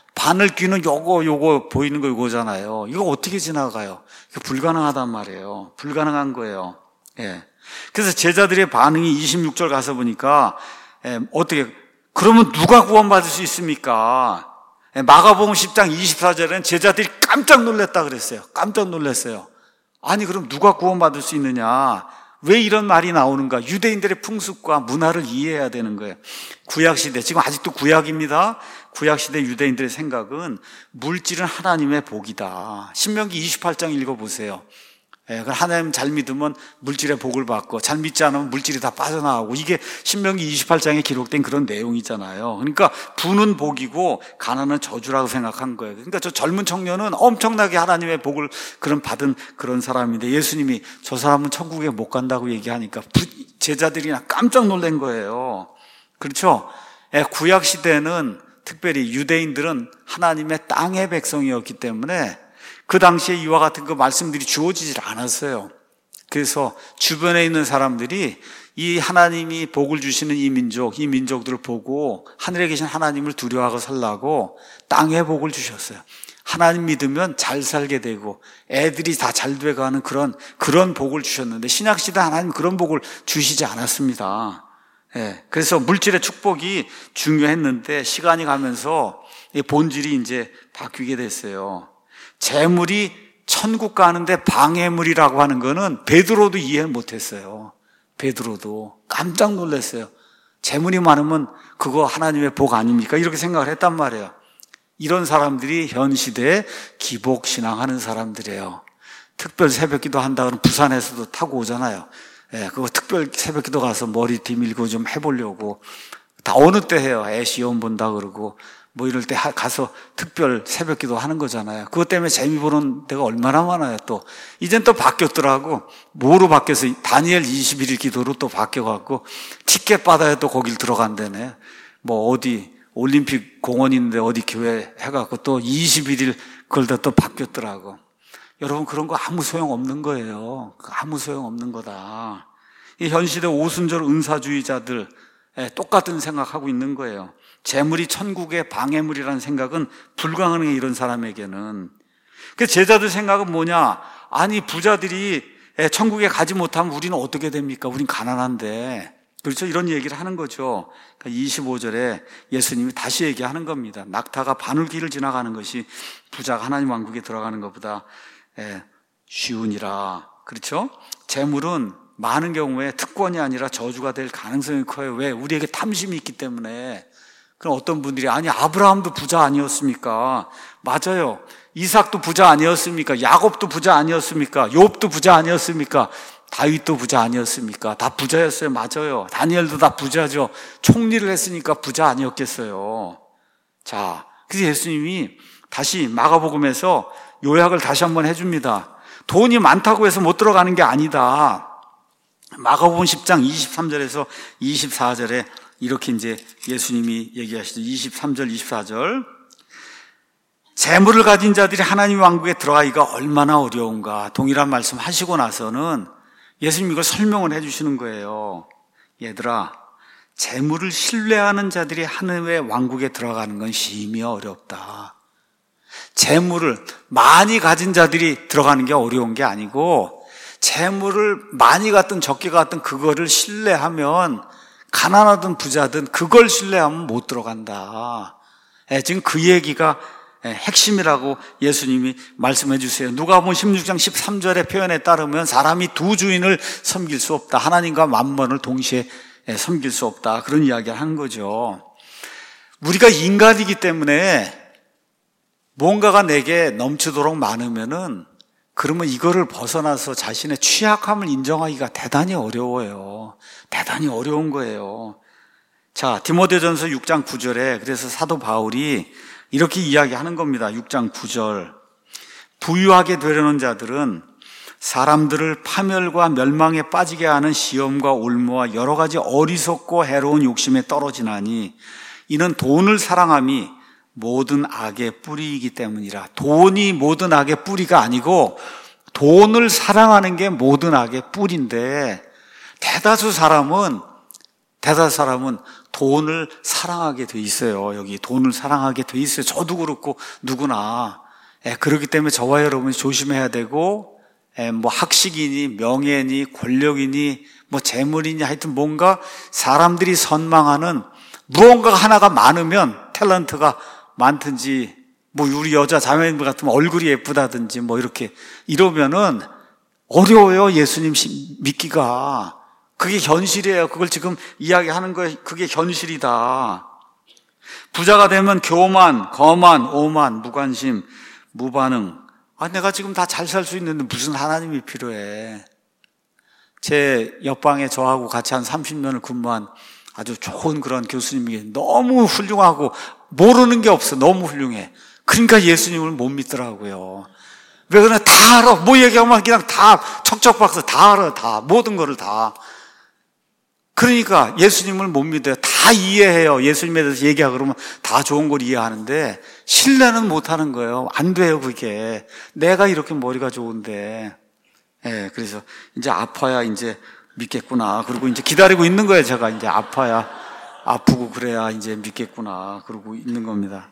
바늘귀는 요거 요거 보이는 거 요거잖아요. 이거 어떻게 지나가요? 이거 불가능하단 말이에요. 불가능한 거예요. 예. 그래서 제자들의 반응이 이십육 절 가서 보니까 예, 어떻게 그러면 누가 구원받을 수 있습니까? 예, 마가복음 십 장 이십사 절에는 제자들이 깜짝 놀랐다 그랬어요. 깜짝 놀랐어요. 아니 그럼 누가 구원받을 수 있느냐? 왜 이런 말이 나오는가? 유대인들의 풍습과 문화를 이해해야 되는 거예요. 구약시대, 지금 아직도 구약입니다. 구약시대 유대인들의 생각은 물질은 하나님의 복이다. 신명기 이십팔 장 읽어보세요. 예, 하나님 잘 믿으면 물질의 복을 받고 잘 믿지 않으면 물질이 다 빠져나가고, 이게 신명기 이십팔 장에 기록된 그런 내용이잖아요. 그러니까 부는 복이고 가난은 저주라고 생각한 거예요. 그러니까 저 젊은 청년은 엄청나게 하나님의 복을 그런 받은 그런 사람인데 예수님이 저 사람은 천국에 못 간다고 얘기하니까 제자들이 깜짝 놀란 거예요. 그렇죠? 예, 구약 시대는 특별히 유대인들은 하나님의 땅의 백성이었기 때문에 그 당시에 이와 같은 그 말씀들이 주어지질 않았어요. 그래서 주변에 있는 사람들이 이 하나님이 복을 주시는 이 민족, 이 민족들을 보고 하늘에 계신 하나님을 두려워하고 살라고 땅의 복을 주셨어요. 하나님 믿으면 잘 살게 되고 애들이 다 잘 돼가는 그런 그런 복을 주셨는데 신약시대 하나님 그런 복을 주시지 않았습니다. 예, 그래서 물질의 축복이 중요했는데 시간이 가면서 본질이 이제 바뀌게 됐어요. 재물이 천국 가는데 방해물이라고 하는 거는 베드로도 이해 못했어요. 베드로도 깜짝 놀랐어요. 재물이 많으면 그거 하나님의 복 아닙니까? 이렇게 생각을 했단 말이에요. 이런 사람들이 현 시대에 기복신앙하는 사람들이에요. 특별 새벽기도 한다 그러면 부산에서도 타고 오잖아요. 예, 그거 특별 새벽기도 가서 머리띠 밀고 좀 해보려고 다 어느 때 해요. 애 시험 본다 그러고 뭐 이럴 때 가서 특별 새벽기도 하는 거잖아요. 그것 때문에 재미 보는 데가 얼마나 많아요. 또 이젠 또 바뀌었더라고. 뭐로 바뀌어서 다니엘 이십일 일 기도로 또 바뀌어갖고 티켓 받아야 또 거길 들어간다네. 뭐 어디 올림픽 공원 있는데 어디 교회 해갖고 또 이십일 일 그걸 또 바뀌었더라고. 여러분 그런 거 아무 소용 없는 거예요. 아무 소용 없는 거다. 이 현 시대 오순절 은사주의자들 똑같은 생각하고 있는 거예요. 재물이 천국의 방해물이라는 생각은 불가능해, 이런 사람에게는. 그 제자들 생각은 뭐냐? 아니 부자들이 천국에 가지 못하면 우리는 어떻게 됩니까? 우린 가난한데. 그렇죠? 이런 얘기를 하는 거죠. 그러니까 이십오 절에 예수님이 다시 얘기하는 겁니다. 낙타가 바늘길을 지나가는 것이 부자가 하나님 왕국에 들어가는 것보다 쉬우니라. 그렇죠? 재물은 많은 경우에 특권이 아니라 저주가 될 가능성이 커요. 왜? 우리에게 탐심이 있기 때문에. 그럼 어떤 분들이 아니 아브라함도 부자 아니었습니까? 맞아요. 이삭도 부자 아니었습니까? 야곱도 부자 아니었습니까? 욥도 부자 아니었습니까? 다윗도 부자 아니었습니까? 다 부자였어요. 맞아요. 다니엘도 다 부자죠. 총리를 했으니까 부자 아니었겠어요. 자, 그래서 예수님이 다시 마가복음에서 요약을 다시 한번 해줍니다. 돈이 많다고 해서 못 들어가는 게 아니다. 마가복음 십 장 이십삼 절에서 이십사 절에 이렇게 이제 예수님이 얘기하시죠. 이십삼 절, 이십사 절. 재물을 가진 자들이 하나님 왕국에 들어가기가 얼마나 어려운가. 동일한 말씀 하시고 나서는 예수님이 이걸 설명을 해 주시는 거예요. 얘들아, 재물을 신뢰하는 자들이 하나님의 왕국에 들어가는 건 심히 어렵다. 재물을 많이 가진 자들이 들어가는 게 어려운 게 아니고 재물을 많이 갖든 적게 갖든 그거를 신뢰하면 가난하든 부자든 그걸 신뢰하면 못 들어간다. 예, 지금 그 얘기가 핵심이라고 예수님이 말씀해 주세요. 누가복음 십육 장 십삼 절의 표현에 따르면 사람이 두 주인을 섬길 수 없다. 하나님과 만mon을 동시에 섬길 수 없다. 그런 이야기를 하는 거죠. 우리가 인간이기 때문에 뭔가가 내게 넘치도록 많으면은 그러면 이거를 벗어나서 자신의 취약함을 인정하기가 대단히 어려워요. 대단히 어려운 거예요. 자, 디모데전서 육 장 구 절에 그래서 사도 바울이 이렇게 이야기하는 겁니다. 육 장 구 절. 부유하게 되려는 자들은 사람들을 파멸과 멸망에 빠지게 하는 시험과 올무와 여러 가지 어리석고 해로운 욕심에 떨어지나니 이는 돈을 사랑함이 모든 악의 뿌리이기 때문이라. 돈이 모든 악의 뿌리가 아니고 돈을 사랑하는 게 모든 악의 뿌리인데 대다수 사람은 대다수 사람은 돈을 사랑하게 돼 있어요. 여기 돈을 사랑하게 돼 있어요. 저도 그렇고 누구나. 예, 그렇기 때문에 저와 여러분이 조심해야 되고, 예, 뭐 학식이니 명예니 권력이니 뭐 재물이니 하여튼 뭔가 사람들이 선망하는 무언가 하나가 많으면 탤런트가 많든지 뭐 우리 여자 자매님들 같으면 얼굴이 예쁘다든지 뭐 이렇게 이러면은 어려워요. 예수님 믿기가. 그게 현실이에요. 그걸 지금 이야기하는 거예요. 그게 현실이다. 부자가 되면 교만, 거만, 오만, 무관심, 무반응. 아, 내가 지금 다 잘 살 수 있는데 무슨 하나님이 필요해. 제 옆방에 저하고 같이 한 삼십 년을 근무한 아주 좋은 그런 교수님이 너무 훌륭하고 모르는 게 없어. 너무 훌륭해. 그러니까 예수님을 못 믿더라고요. 왜 그러나 다 알아. 뭐 얘기하면 그냥 다 척척박사 다 알아. 다 모든 거를 다. 그러니까 예수님을 못 믿어요. 다 이해해요. 예수님에 대해서 얘기하고 그러면 다 좋은 걸 이해하는데 신뢰는 못하는 거예요. 안 돼요. 그게 내가 이렇게 머리가 좋은데. 예, 그래서 이제 아파야 이제 믿겠구나. 그리고 이제 기다리고 있는 거예요. 제가 이제 아파야 아프고 그래야 이제 믿겠구나. 그러고 있는 겁니다.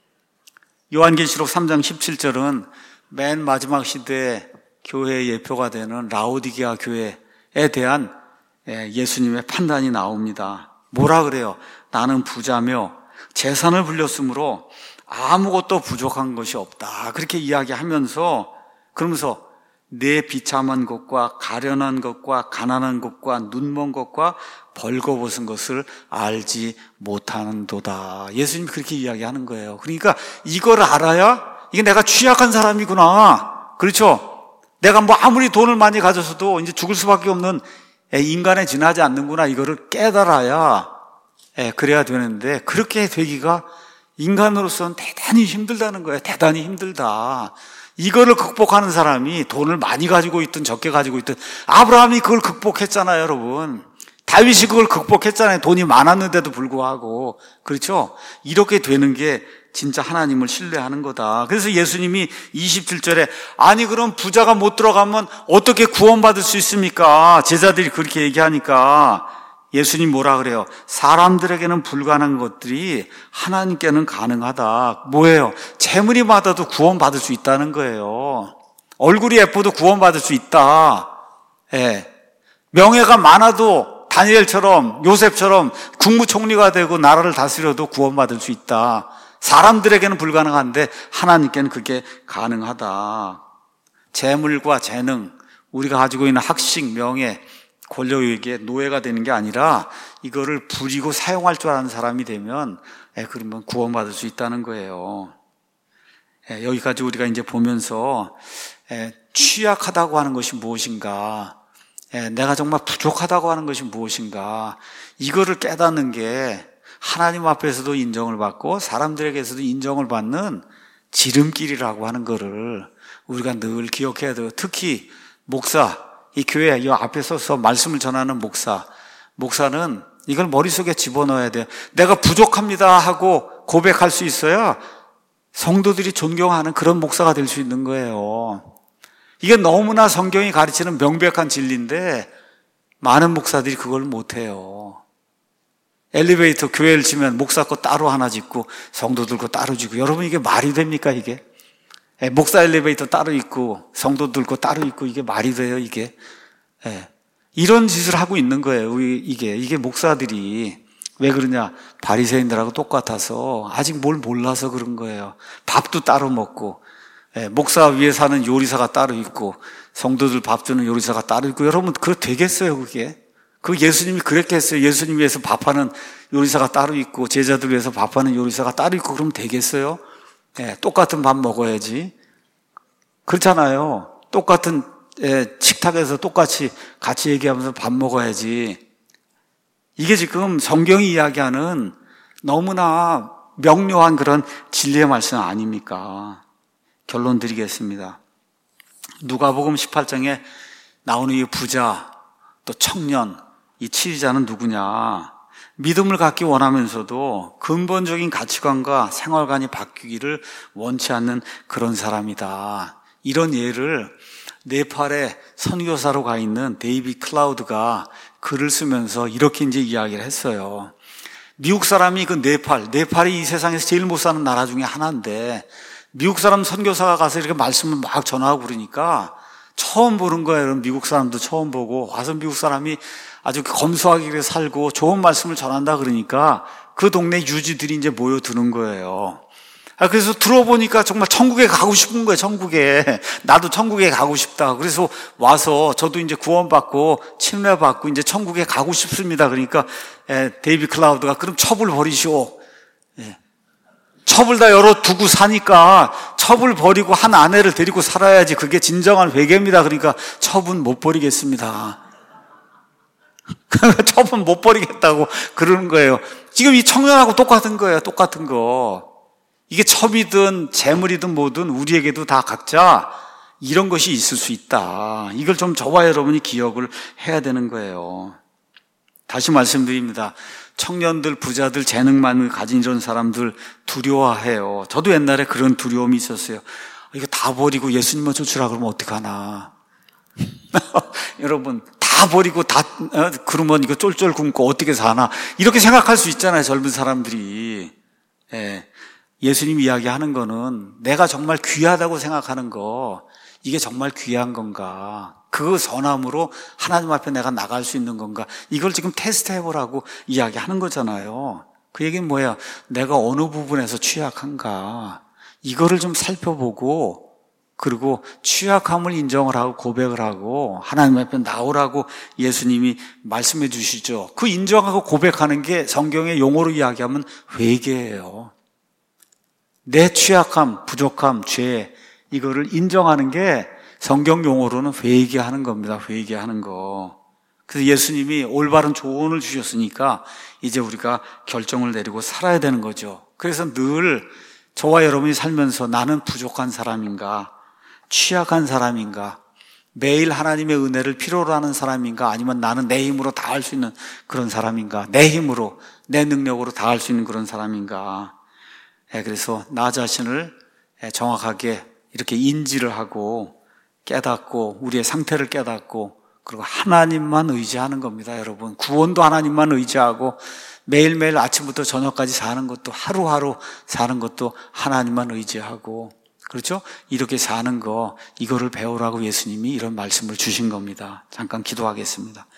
요한계시록 삼 장 십칠 절은 맨 마지막 시대에 교회의 예표가 되는 라오디게아 교회에 대한 예수님의 판단이 나옵니다. 뭐라 그래요? 나는 부자며 재산을 불렸으므로 아무것도 부족한 것이 없다. 그렇게 이야기하면서 그러면서 내 비참한 것과 가련한 것과 가난한 것과 눈먼 것과 벌거벗은 것을 알지 못하는도다. 예수님이 그렇게 이야기하는 거예요. 그러니까 이걸 알아야 이게 내가 취약한 사람이구나. 그렇죠? 내가 뭐 아무리 돈을 많이 가졌어도 이제 죽을 수밖에 없는 인간에 지나지 않는구나. 이거를 깨달아야 그래야 되는데 그렇게 되기가 인간으로서는 대단히 힘들다는 거예요. 대단히 힘들다. 이거를 극복하는 사람이 돈을 많이 가지고 있든 적게 가지고 있든 아브라함이 그걸 극복했잖아요, 여러분. 다윗이 그걸 극복했잖아요. 돈이 많았는데도 불구하고. 그렇죠? 이렇게 되는 게 진짜 하나님을 신뢰하는 거다. 그래서 예수님이 이십칠 절에 아니 그럼 부자가 못 들어가면 어떻게 구원받을 수 있습니까? 제자들이 그렇게 얘기하니까 예수님 뭐라 그래요? 사람들에게는 불가능한 것들이 하나님께는 가능하다. 뭐예요? 재물이 많아도 구원받을 수 있다는 거예요. 얼굴이 예뻐도 구원받을 수 있다. 예. 명예가 많아도 다니엘처럼 요셉처럼 국무총리가 되고 나라를 다스려도 구원받을 수 있다. 사람들에게는 불가능한데 하나님께는 그게 가능하다. 재물과 재능, 우리가 가지고 있는 학식, 명예, 권력에게 노예가 되는 게 아니라 이거를 부리고 사용할 줄 아는 사람이 되면 예, 그러면 구원받을 수 있다는 거예요. 예, 여기까지 우리가 이제 보면서 예, 취약하다고 하는 것이 무엇인가, 예, 내가 정말 부족하다고 하는 것이 무엇인가, 이거를 깨닫는 게 하나님 앞에서도 인정을 받고 사람들에게서도 인정을 받는 지름길이라고 하는 거를 우리가 늘 기억해야 돼요. 특히 목사, 이 교회 이 앞에 서서 말씀을 전하는 목사, 목사는 이걸 머릿속에 집어넣어야 돼요. 내가 부족합니다 하고 고백할 수 있어야 성도들이 존경하는 그런 목사가 될 수 있는 거예요. 이게 너무나 성경이 가르치는 명백한 진리인데 많은 목사들이 그걸 못해요. 엘리베이터 교회를 지면 목사 거 따로 하나 짓고 성도들 거 따로 짓고, 여러분 이게 말이 됩니까 이게? 예, 목사 엘리베이터 따로 있고 성도들 거 따로 있고 이게 말이 돼요 이게? 예, 이런 짓을 하고 있는 거예요. 이게 이게 목사들이 왜 그러냐? 바리새인들하고 똑같아서 아직 뭘 몰라서 그런 거예요. 밥도 따로 먹고, 예, 목사 위에 사는 요리사가 따로 있고, 성도들 밥 주는 요리사가 따로 있고, 여러분 그거 되겠어요, 그게? 그 예수님이 그렇게 했어요. 예수님 위해서 밥하는 요리사가 따로 있고, 제자들 위해서 밥하는 요리사가 따로 있고, 그러면 되겠어요? 예, 똑같은 밥 먹어야지. 그렇잖아요. 똑같은 예, 식탁에서 똑같이 같이 얘기하면서 밥 먹어야지. 이게 지금 성경이 이야기하는 너무나 명료한 그런 진리의 말씀 아닙니까? 결론 드리겠습니다. 누가복음 십팔 장에 나오는 이 부자, 또 청년, 이 치리자는 누구냐? 믿음을 갖기 원하면서도 근본적인 가치관과 생활관이 바뀌기를 원치 않는 그런 사람이다. 이런 예를 네팔에 선교사로 가 있는 데이비 클라우드가 글을 쓰면서 이렇게 이제 이야기를 했어요. 미국 사람이 그 네팔, 네팔이 이 세상에서 제일 못 사는 나라 중에 하나인데 미국 사람 선교사가 가서 이렇게 말씀을 막 전하고 그러니까 처음 보는 거예요. 미국 사람도 처음 보고 와서 미국 사람이 아주 검소하게 살고 좋은 말씀을 전한다 그러니까 그 동네 유지들이 이제 모여드는 거예요. 그래서 들어보니까 정말 천국에 가고 싶은 거예요, 천국에. 나도 천국에 가고 싶다. 그래서 와서 저도 이제 구원받고 침례받고 이제 천국에 가고 싶습니다. 그러니까 데이비 클라우드가 그럼 첩을 버리시오. 첩을 다 열어두고 사니까 첩을 버리고 한 아내를 데리고 살아야지 그게 진정한 회개입니다. 그러니까 첩은 못 버리겠습니다. 첩은 못 버리겠다고 그러는 거예요. 지금 이 청년하고 똑같은 거예요, 똑같은 거. 이게 첩이든 재물이든 뭐든 우리에게도 다 각자 이런 것이 있을 수 있다. 이걸 좀 저와 여러분이 기억을 해야 되는 거예요. 다시 말씀드립니다. 청년들, 부자들, 재능만을 가진 이런 사람들 두려워해요. 저도 옛날에 그런 두려움이 있었어요. 이거 다 버리고 예수님만 쫓으라 그러면 어떡하나. 여러분, 다 버리고 다 어, 그러면 이거 쫄쫄 굶고 어떻게 사나. 이렇게 생각할 수 있잖아요, 젊은 사람들이. 예. 예수님 이야기하는 거는 내가 정말 귀하다고 생각하는 거, 이게 정말 귀한 건가? 그 선함으로 하나님 앞에 내가 나갈 수 있는 건가? 이걸 지금 테스트 해보라고 이야기하는 거잖아요. 그 얘기는 뭐야? 내가 어느 부분에서 취약한가? 이거를 좀 살펴보고, 그리고 취약함을 인정을 하고 고백을 하고 하나님 앞에 나오라고 예수님이 말씀해 주시죠. 그 인정하고 고백하는 게 성경의 용어로 이야기하면 회개예요. 내 취약함, 부족함, 죄, 이거를 인정하는 게 성경 용어로는 회개하는 겁니다. 회개하는 거. 그래서 예수님이 올바른 조언을 주셨으니까 이제 우리가 결정을 내리고 살아야 되는 거죠. 그래서 늘 저와 여러분이 살면서 나는 부족한 사람인가, 취약한 사람인가, 매일 하나님의 은혜를 필요로 하는 사람인가, 아니면 나는 내 힘으로 다 할 수 있는 그런 사람인가, 내 힘으로, 내 능력으로 다 할 수 있는 그런 사람인가. 그래서 나 자신을 정확하게 이렇게 인지를 하고 깨닫고 우리의 상태를 깨닫고 그리고 하나님만 의지하는 겁니다, 여러분. 구원도 하나님만 의지하고 매일매일 아침부터 저녁까지 사는 것도 하루하루 사는 것도 하나님만 의지하고, 그렇죠? 이렇게 사는 거, 이거를 배우라고 예수님이 이런 말씀을 주신 겁니다. 잠깐 기도하겠습니다.